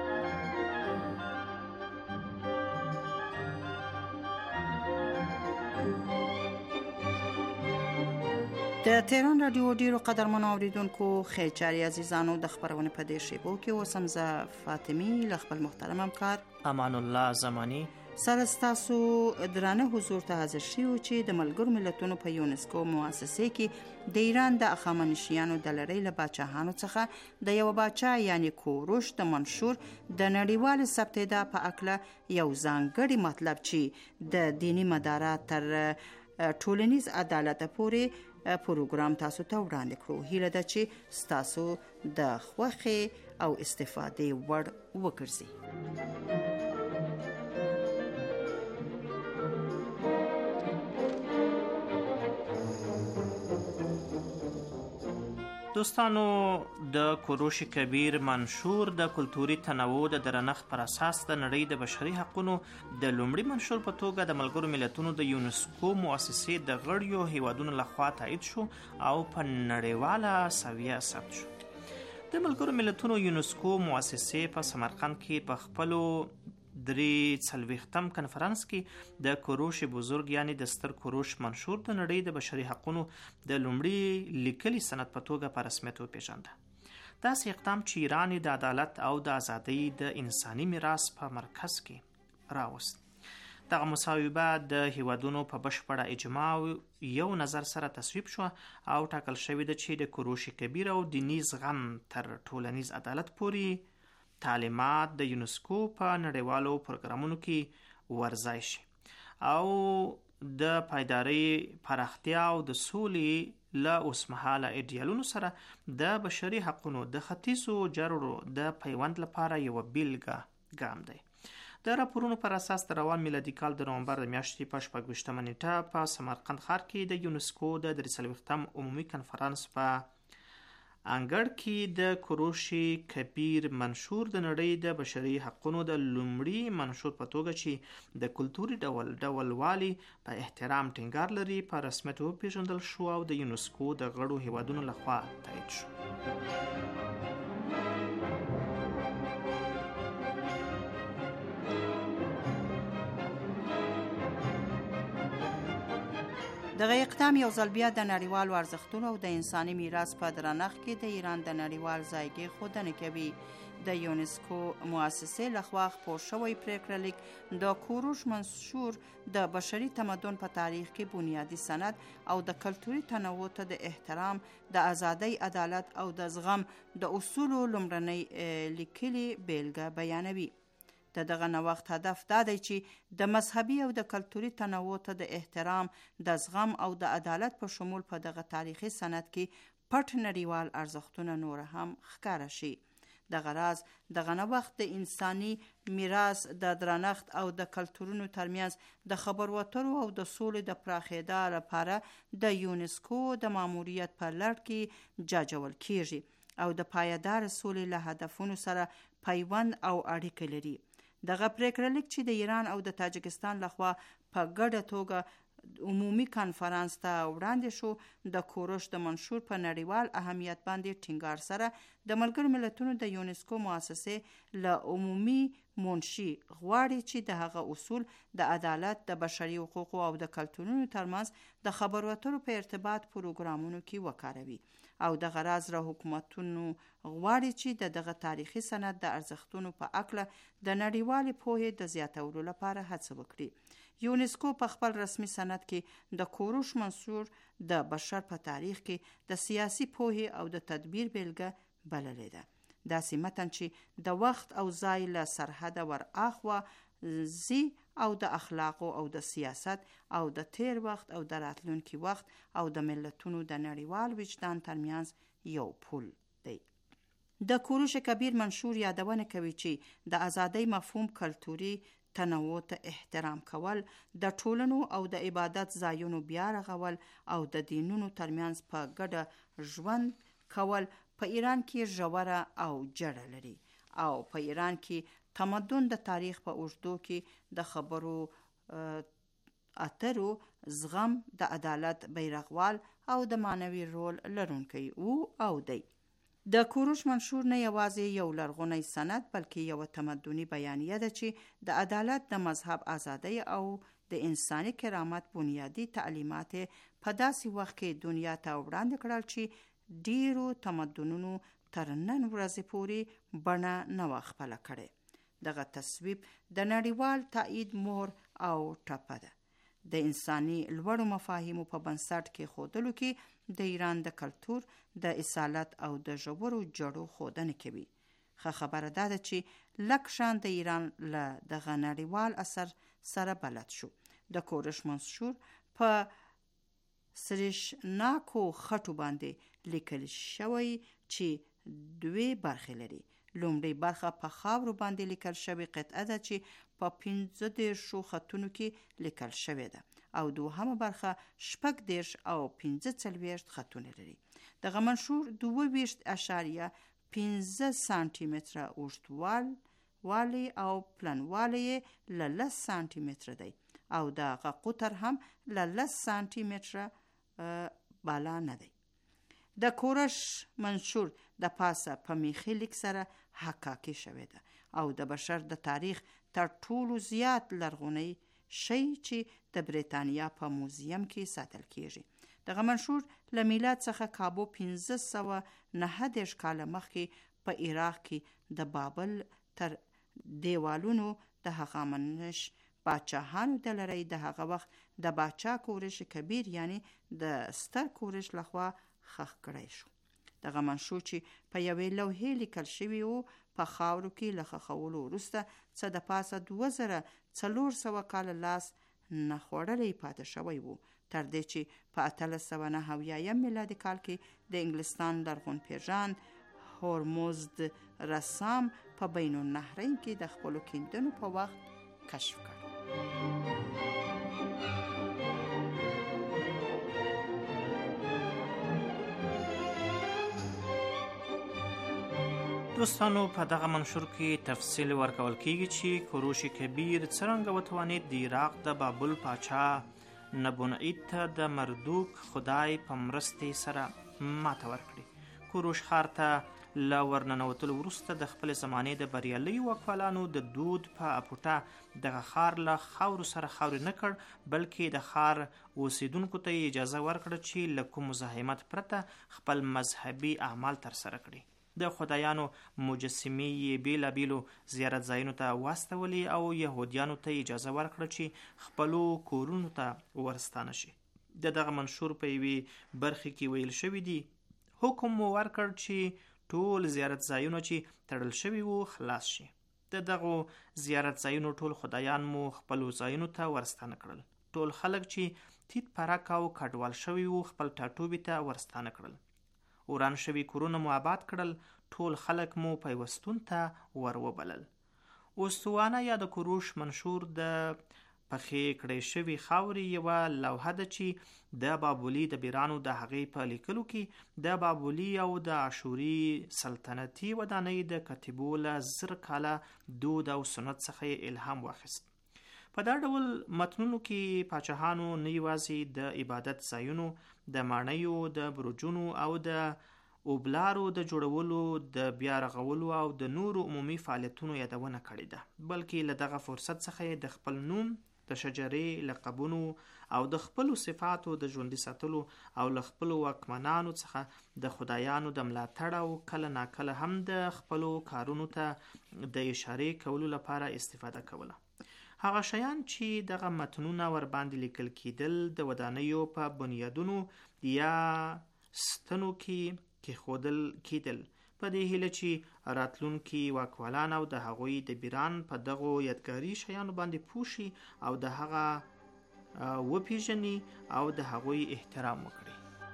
د تهران رادیو ډیرو قدرمنو اوریدونکو خیر چاري عزیزانو، د خبرونه په دې شیبو کې اوسم زه فاطمی له خپل محترم همکار امان الله زمانی سره ستاسو درانه حضور ته حاضر شیو چې د ملګرو ملتونو په یونسکو مؤسسې کې د ایران د اخامنشیانو د لړۍ له باچاهانو څخه د یو باچا یعنی کوروش د منشور د نړیوال ثبتېدا په اکله یو ځانګړی مطلب چې د دینی مدارات تر ټولنیز عدالت پورې پروګرام تاسو ته وړاندې کړو. هیله ده چې ستاسو د خوښې او استفادې وړ وګرځي. دوستانو، د کوروش کبیر منشور د کلتوري تنوع د درنښت پر اساس د نړۍ د بشري حقوقو د لومړي منشور په توګه د ملګرو ملتونو د یونسکو مؤسسې د غړیو هیوادونو لخوا تایید شو او په نړیواله سویه ثبت شو. د ملګرو ملتونو یونسکو مؤسسې په سمرقند کې په خپلو 43م کنفرانس کې د کوروش بزرگ یعنی د ستر کوروش منشور د نړۍ د بشري حقوقو د لومړي لیکلي سند په توګه په رسمیت وپیژنده. داسې اقدام چې ایران د عدالت او د ازادۍ د انساني میراث په مرکز کې راوست. دغه مصاحبه د هیوادونو په بشپړه اجماع یو نظر سره تصویب شو او ټاکل شوې ده چې د کوروش کبیر او دیني زغم تر ټولنیز عدالت پورې تعلیمات د یونسکو په نړیوالو پروګرامونو کې ورځای شي او د پایداري پراختیا او د سولې له اوسمهاله ایډیالونو سره د بشري حقوقو د ختیځو جرړو د پیوند لپاره یو بیلګه ګام دی. د راپورونو پر اساس د روان میلادي کال د نومبر د میاشتې په 26مه نیټه په سمرقند ښار کې د یونسکو د 43م عمومي کنفرانس په انګړ کې د کوروش کبیر منشور د نړۍ د بشري حقوقو د لومړي منشور په توګه چې د کلتوري ډولوالي په احترام ټینګار لري په رسمیت وپېژندل شو او د یونسکو د غړو هیوادونو لخوا تایید شو. دغه اقدام یو ځل بیا د نړیوالو ارزښتونو او د انساني میراث په درنښت کې د ایران د نړیوال ځایګۍ ښودنه کوي. د یونسکو مؤسسې لخوا خپور شوی پریکړه لیک د کوروش منشور د بشري تمدن په تاریخ کې بنیادی سند او د کلتوري تنوع ته د احترام، د ازادۍ، عدالت او د زغم د اصولو لومړنۍ لیکلي بیلګه بیانوي. د دغه نوښت هدف دا دی چې د مذهبي او د کلتوري تنوع ته د احترام، د زغم او د عدالت په شمول په دغه تاریخي سند کې پټ نړیوال ارزښتونه نور هم ښکاره شي. دغه راز دغه نوښت د انساني میراث د درنښت او د کلتورونو ترمنځ د خبرو اترو او د سولې د پراخېدا لپاره د یونسکو د ماموریت په لړ کې جاجول کیږي او د پایدار سولې له هدفونو سره پیوند او اړیکه لري. دغه پریکړه لیک چې د ایران او د تاجکستان لخوا په ګډه توګه عمومي کنفرانس ته وړاندې شو، د کوروش د منشور په نړیوال اهمیت باندې ټینګار سره د ملګرو ملتونو د یونسکو مؤسسې له عمومي منشي غواړي چې د هغه اصول د عدالت، د بشري حقوقو او د کلتورونو ترمنځ د خبرو اترو په ارتباط پروګرامونو کې وکاروي او دغه راز را حکومتونو غواړي چې دغه تاریخي سند د ارزښتونو په اړه د نړیوالې پوهې د زیاتولو لپاره هڅه وکړي. یونسکو په خپل رسمي سند کې د کوروش منشور د بشر په تاریخ کې د سیاسي پوهې او د تدبیر بیلګه بللې ده. داسې متن چې د وخت او ځای له سرحده ور اخوا زی او د اخلاقو او د سیاست او د تیر وخت او د راتلونکي وخت او د ملتونو د نړیوال وجدان ترمنځ یو پل دی. د کوروش کبیر منشور یادونه کوي چې د ازادۍ مفهوم کلتوري تنوع ته احترام کول، د ټولنو او د عبادت ځایونو بیا رغول او د دینونو ترمنځ په ګډه ژوند کول په ایران کې ژوره او جړه لري او په ایران کې تمدن د تاریخ په اوږدو کې د خبرو اترو، زغم، د عدالت بیرغوال او د معنوي رول لرونکی او دی. د کوروش منشور نه یوازې یو لرغونی سند بلکې یو تمدني بیانیه ده چې د عدالت، د مذهب ازادۍ او د انساني کرامت بنیادی تعلیمات په داسې وخت کې دنیا ته وړاندې کړل چې ډیرو تمدنونو تر نن ورځې پورې بڼه نه وه خپله کړې. دغه تصویب د نړیوال تایید مهر او ټپه ده. د انساني لوړو مفاهیمو په بنسټ کې ښودلو کې د ایران د کلتور، د اصالت او د ژورو جړو ښودنه کوي. ښه خبره ده چې لږ شان د ایران له دغه نړیوال اثر سره بلد شو. د کوروش منشور په سریشناکو خټو باندې لیکل شوی چې دوه برخې لري. لومړی برخه په خاورو باندې لیکل شوی قطعه ده چې په 15 خطونو کې لیکل شوی ده او دوهمه برخه 14 او 15 خطونه لري. دغه منشور 22.15 سانتی متره اوږدوالی او پلنوالی له 10 سانتی متره دی او دغه قطر هم له 10 سانتی متره بالا نه دی. د کوروش منشور د پاسه په میخي لیک سره حقاقي شوی ده او د بشر د تاریخ تر ټولو زیات لرغونی شی چې د بریتانیا په موزیم کې ساتل کیږي. دغه منشور له میلاد څخه کابو 1509 کال مخکې په عراق کې د بابل تر دیوالونو د هغه منش باچاهانو د لړۍ د هغه وخت د باچا کورش کبیر یعنی د ستر کورش لخوا خښ کړی شو. دغه منشور چې په یوې لوحې لیکل شوی و په خاورو کې له خښولو وروسته څه د پاسه 2400 کال لاس نه خوړلی پاتې شوی و، تر دې چې په 1890 میلادي کال کې د انګلستان لرغون پیژند هورمزد رسام په بین النهرین کې د خپلو کیندنو په وخت کشف کړ. دوستانو په دغه منشور کې تفصیل ورکول کیږي چې کوروش کبیر څرنګه وتوانید د عراق د بابل پاچا نبونعید ته د مردوک خدای په مرستې سره ماته ورکړي. کوروش ښار ته له ورننوتلو وروسته د خپل زمانې د بریالیو واکمنانو د دود په اپوټه دغه ښار له خاورو سره خاورې نه کړ، بلکې د ښار اوسیدونکو ته اجازه ورکړه چې له کوم مزاحمت پرته خپل مذهبي اعمال ترسره کړي. د خدایانو مجسمې یې بیلابیلو زیارت ځایونو ته واستولې او یهودیانو ته اجازه ورکړه چې خپلو کورونو ته ورستانه شي. د دغه منشور په یوې برخې کې ویل شوي دي حکم مو ورکړ چې ټول زیارت ځایونه چې تړل شوي وو خلاص شي. د دغو زیارت ځایونو ټول خدایان مو خپلو ځایونو ته ورستانه کړل. ټول خلک چې تیت پرک او کډوال شوي وو خپل ټاټوبي ته ورستانه کړل. وران شوي کورونه مو آباد کړل. ټول خلک مو پیوستون ته ور وبلل. استوانه یا د کوروش منشور د پخې کړې شوي خاورې یوه لوحه ده چې د بابلي د بیرانو د هغې په لیکلو کې د بابلي او د عاشوري سلطنتي ودانۍ د کتیبو له 1000 کاله دود او سنت څخه الهام واخیست. په دا ډول متنونو کې پاچاهانو نه یوازې د عبادت ځایونو، د ماڼیو، د برجونو او د اوبلارو د جوړولو، د بیا رغولو او د نورو عمومي فعالیتونو یادونه کړې ده، بلکې له دغه فرصت څخه د خپل نوم، د شجرې لقبونو او د خپلو صفاتو د ژوندي ساتلو او له خپلو واکمنانو څخه د خدایانو د ملاتړ او کله ناکله هم د خپلو کارونو ته د اشارې کولو لپاره استفاده کوله. هغه شیان چې دغه متنونه ور باندې لیکل کېدل د ودانیو په بنیادونو یا ستنو کې خودل کېدل، په دې هیله چې راتلونکي واکمنان او د هغوی د بیران په دغو یادګاري شیانو باندې پوه شي او د هغه وپیژني او د هغوی احترام وکړي.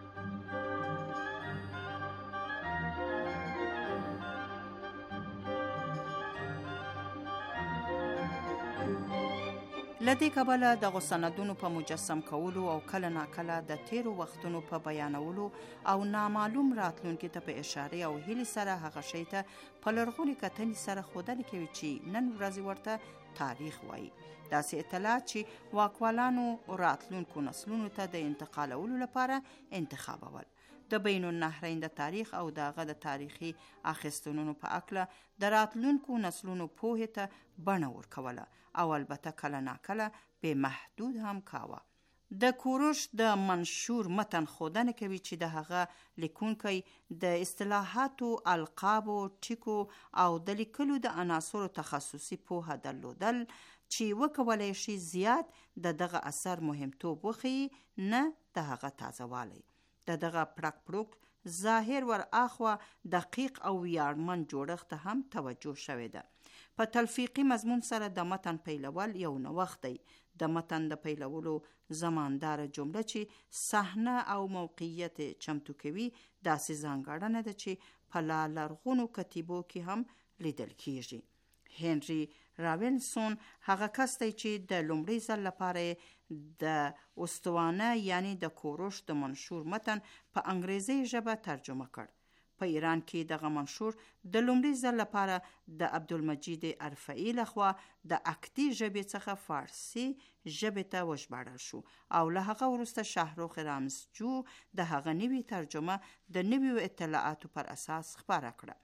لدې کبله دغه سندونو په مجسم کولو او کله ناکله د تیرو وختونو په بیانولو او نامعلوم راتلونکي ته په اشاره او هیلې سره هغه شی ته په لرغونې کتنې سره ښودل کوي چې نن ورځ ورته تاریخ وایي. داسې اطلاعات چې واکمنانو راتلونکو نسلونو ته د انتقالولو لپاره انتخابول. د بین النهرین د تاریخ او دغه د تاریخي اخیستنونو په اکله د راتلونکو نسلونو پوهې ته بڼه ورکوله او البته کله ناکله به محدود هم کاوه. د کوروش د منشور متن ښودنه کوي چې د هغه لیکونکی د اصطلاحاتو، القابو، ټکو او د لیکلو د عناصرو تخصصي پوهه درلودل چې وکولای شي زیات د دغه اثر مهمتوب وښیي، نه د هغه تازهوالی. د دغه پړک پړوک ظاهر ور اخوا دقیق او ویاړمن جوړښت ته هم توجه شوې ده. په تلفیقي مضمون سره د متن پیلول یو نوښت دی. د متن د پیلولو زماندار جمله چې صحنه او موقعیت چمتو کوي داسې ځانګړنه ده چې په لرغونو کتیبو کې هم لیدل کیږي. هنری راونسون هغه کس دی چې د لومړي ځل لپاره د استوانه یعنی د کوروش د منشور متن په انګریزي ژبه ترجمه کړ. په ایران کې دغه منشور د لومړي ځل لپاره د عبدالمجید ارفعی لخوا د اکدي ژبې څخه فارسی ژبې ته وژباړل شو او له هغه وروسته شاهرخ رامسجو د هغه نوي ترجمه د نویو اطلاعاتو پر اساس خپاره کړه.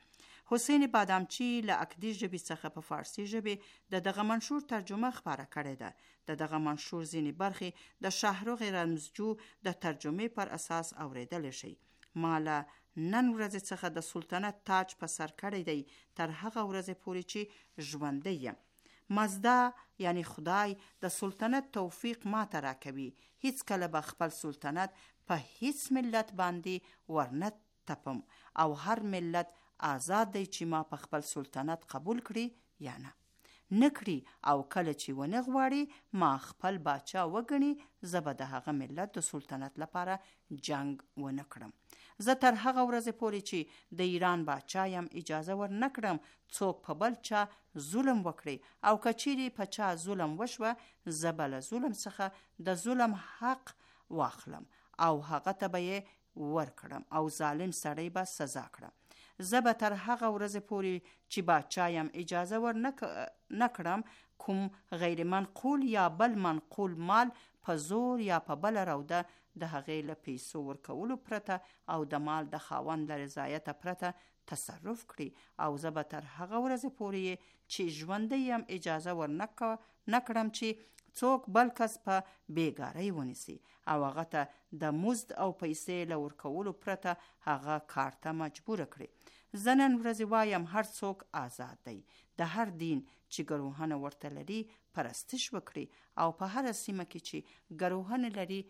حسین بادامچی له اکدي ژبې څخه په فارسي ژبې د دغه منشور ترجمه خپاره کړې ده. د دغه منشور ځینې برخې د شاهرخ رمزجو د ترجمې پر اساس اوریدلی شي. ما له نن ورځې څخه د سلطنت تاج په سر کړی دی تر هغه ورځې پورې چې ژوندی یم. مزدا یعنی خدای د سلطنت توفیق ما ته راکوي. هیڅ کله به خپل سلطنت په هیڅ ملت باندې ورنه تپم او هر ملت آزاد دی چې ما په خپل سلطنت قبول کړي یا نه. نکړي او کله چې ونه غواړي ما خپل باچا وګڼي، زه به د هغه ملت د سلطنت لپاره جنگ ونه کړم. زه تر هغه ورځې پورې چې د ایران باچا یم اجازه ور نه کړم څوک په بل چا ظلم وکړي او کچیرې په چا ظلم وشوه زه به له ظلم څخه د ظلم حق واخلم او هغه ته به یې ورکړم او ظالم سړی به سزا کړم. زه به تر هغه ورځې پورې چې باچا یم اجازه ور نه کړم کوم غیر منقول یا بل منقول مال په زور یا په بل روده د هغې له پیسو ورکولو پرته او د مال د خاوند له رضایته پرته تصرف کړي او زه به تر هغه ورځې پورې چې ژوندی یم اجازه ور نه کړم چې څوک بل کس په بیګارۍ ونیسي او هغه ته د مزد او پیسې له ورکولو پرته هغه کار ته مجبوره کړي. زه نن ورځې وایم هر څوک آزاد دی د هر دین چې ګروهنه ورته لري پرستش وکړي او په هر سیمه کې چې ګروهنه لري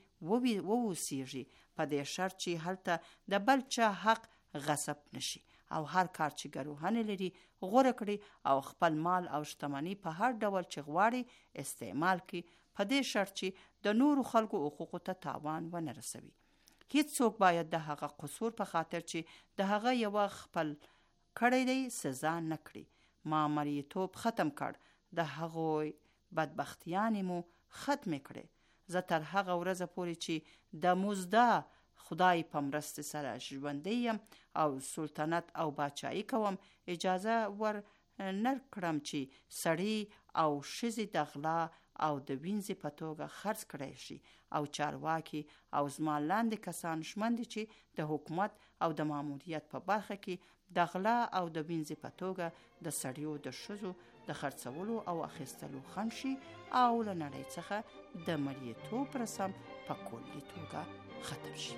ووسیږي په دې شرط چې هلته د بل چا حق غصب نشي او هر کار چې ګروهنه لري غوره کړي او خپل مال او شتمني په هر ډول چې غواړي استعمال کړي په دې شرط چې د نورو خلکو حقوقو ته تاوان ونه رسوي. هیڅ څوک باید د هغه قصور په خاطر چې د هغه یو خپل کړی دی سزا نه کړي. ما مریتوب ختم کړ، د هغوی بدبختیانې مو ختم کړي. زه تر هغه ورځې پورې چې د مزدا خدای په مرسته سره ژوندی یم او سلطنت او باچایی کوم اجازه ور نه کړم چې سړی او ښځې د غلا او د وینځې په توګه خرڅ کړی شي او چارواکي او زما لاندې کسان شمن دي چې د حکومت او د ماموریت په برخه کې د غلا او د وینځې په توګه د سړیو د ښځو د خرڅولو او اخیستلو خنډ شي او له نړۍ څخه د مریتوب رسم په کلي توګه ختم شي.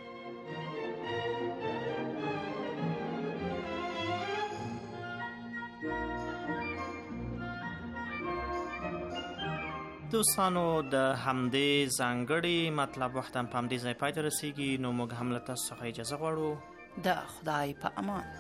دوستانو د همدې ځانګړي مطلب وخت هم په همدې ځای پای ته رسیږي. نو موږ هم له تاسو څخه اجازه غواړو. د خدای په امان.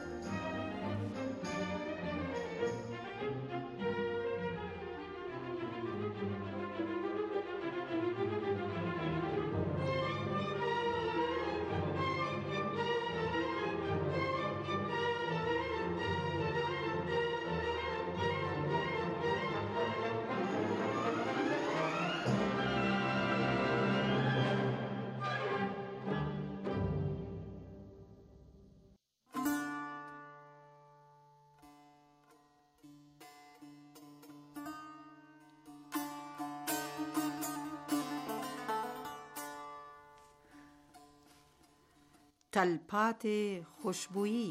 تلپاتې خوشبویی.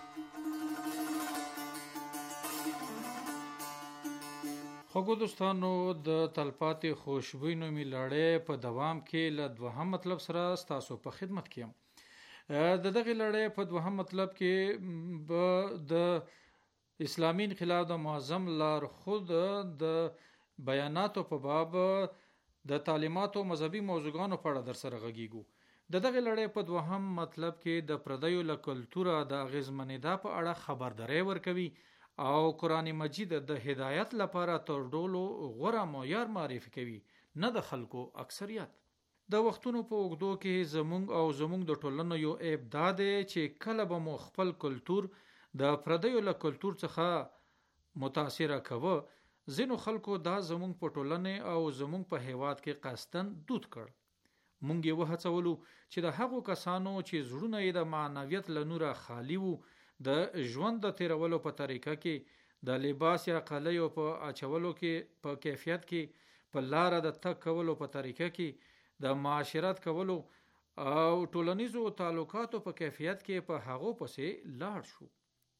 خوږو دوستانو د تلپاتې خوشبویی نومي لړۍ په دوام کې له دوهم مطلب سره ستاسو په خدمت کې یم. د دغه لړۍ په دوهم مطلب کې به د اسلامي انقلاب د معظم لارښود د بیاناتو په باب د تعلیماتو مذهبي موضوعګانو په اړه در سره غږیږو. د دغه لړۍ په دوهم مطلب کې د پردیو له کلتوره د اغیزمنېدا په اړه خبرداری ورکوي او قرآن مجید د هدایت لپاره تر ټولو غوره معیار معرفي کوي، نه د خلکو اکثریت. د وختونو په اوږدو کې زمونږ د ټولنو یو عیب دا دی چې کله به مو خپل کلتور د پردیو له کلتور څخه متاثره کوه، ځینو خلکو دا زمونږ په ټولنه او زمونږ په هیواد کې قصدن دود کړ. مونږ یې وهڅولو چې د هغو کسانو چې زړونه یې د معنویت له نوره خالی وو د ژوند د تیرولو په طریقه کې، د لباس یا قلیو په اچولو کې، په کیفیت کې، په لاره د تک کولو په طریقه کې، د معاشرت کولو او ټولنیزو تعلقاتو په کیفیت کې په هغو پسې لاړ شو.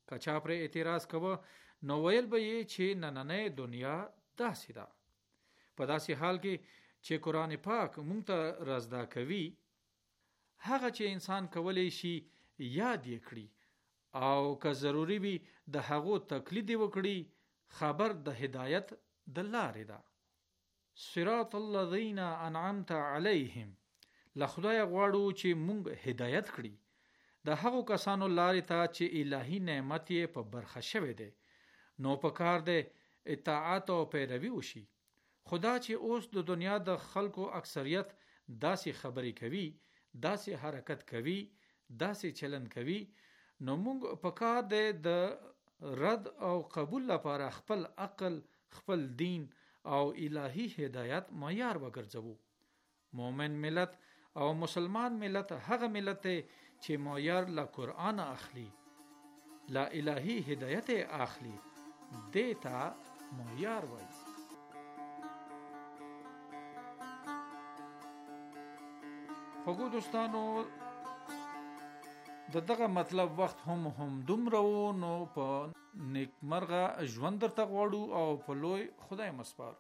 که چا پر اعتراض کوه نو ویل به یې چې نننۍ دنیا داسې ده. په داسې حال کې چې قرآن پاک مونږ ته رازدا کوي هغه چې انسان کولی شي یاد یې کړي او که ضروری وي د هغو تقلید وکړي خبر د هدایت د لارې ده. صراط الذین انعمت علیهم، له خدای غواړو چې مونږ هدایت کړي د هغو کسانو لارې ته چې الهی نعمت یې په برخه شوی دی. نو په کار دی اطاعت او پیروي وشي. خدا چې اوس د دنیا د خلکو اکثریت داسې خبرې کوي، داسې حرکت کوي، داسې چلن کوي، نو مونږ په کار دی د رد او قبول لپاره خپل عقل، خپل دین او الهی هدایت معیار وګرځوو. مومن ملت او مسلمان ملت هغه ملت چې معیار له قرآن اخلي، له الهی هدایت اخلي، دیتا معیار وایي. خوږو دوستانو، دغه مطلب وخت هم دومره و، نو په نیکمرغه ژوند درته غواړو او په لوی خدای مسپارو.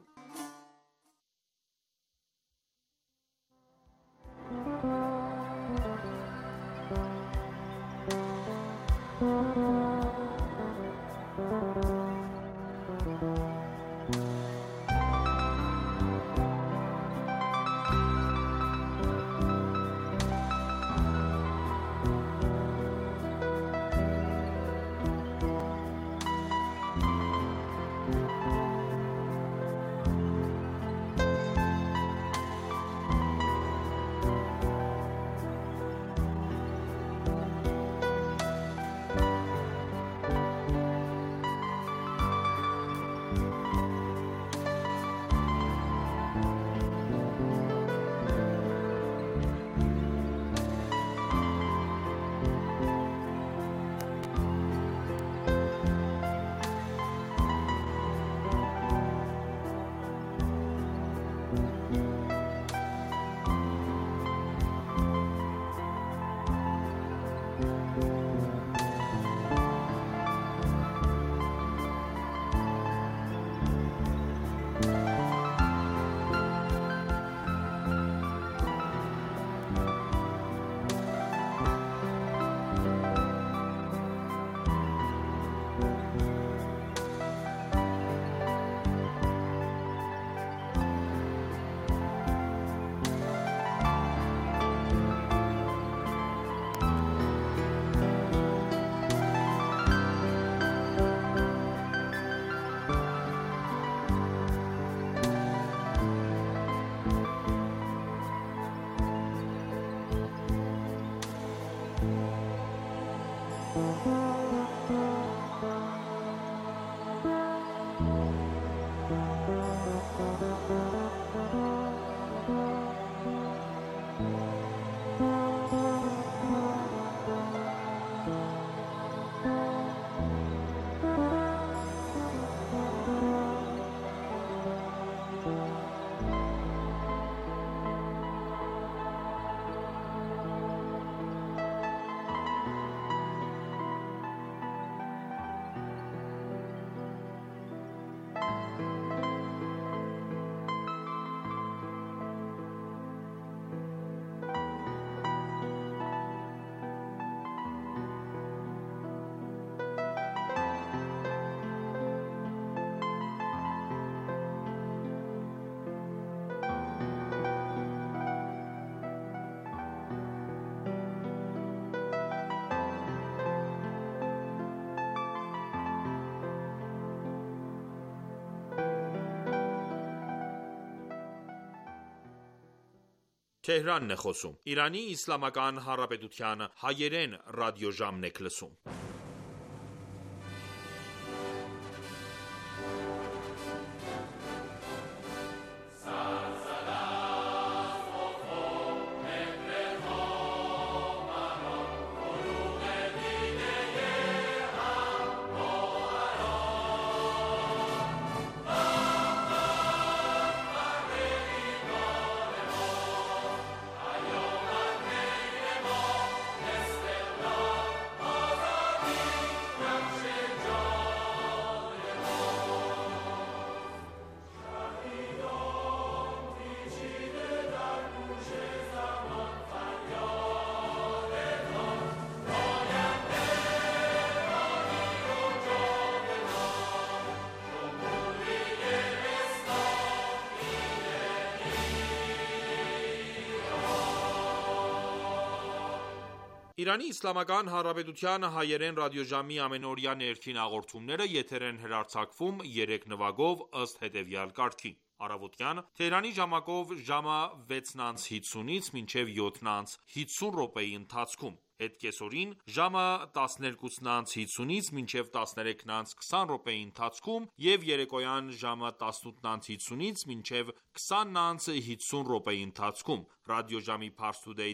Թեհրան է խոսում Իրանի Իսլամական Հանրապետության հայերեն ռադիոժամն եք լսում։ Իրանի Իսլամական Հանրապետության հայերեն ռադիոժամի ամենօրյա ներքին հաղորդումները եթեր են հեռարձակվում 3 նվագով ըստ հետևյալ կարգի. Առավոտյան Թեհրանի ժամակով ժամը 6:50-ից մինչև 7:50 րոպեի ընթացքում, հետկեսօրին ժամը 12:50-ից մինչև 13:20 րոպեի ընթացքում և երեկոյան ժամը 18:50-ից մինչև 20:50 րոպեի ընթացքում, ռադիոժամի Pars Today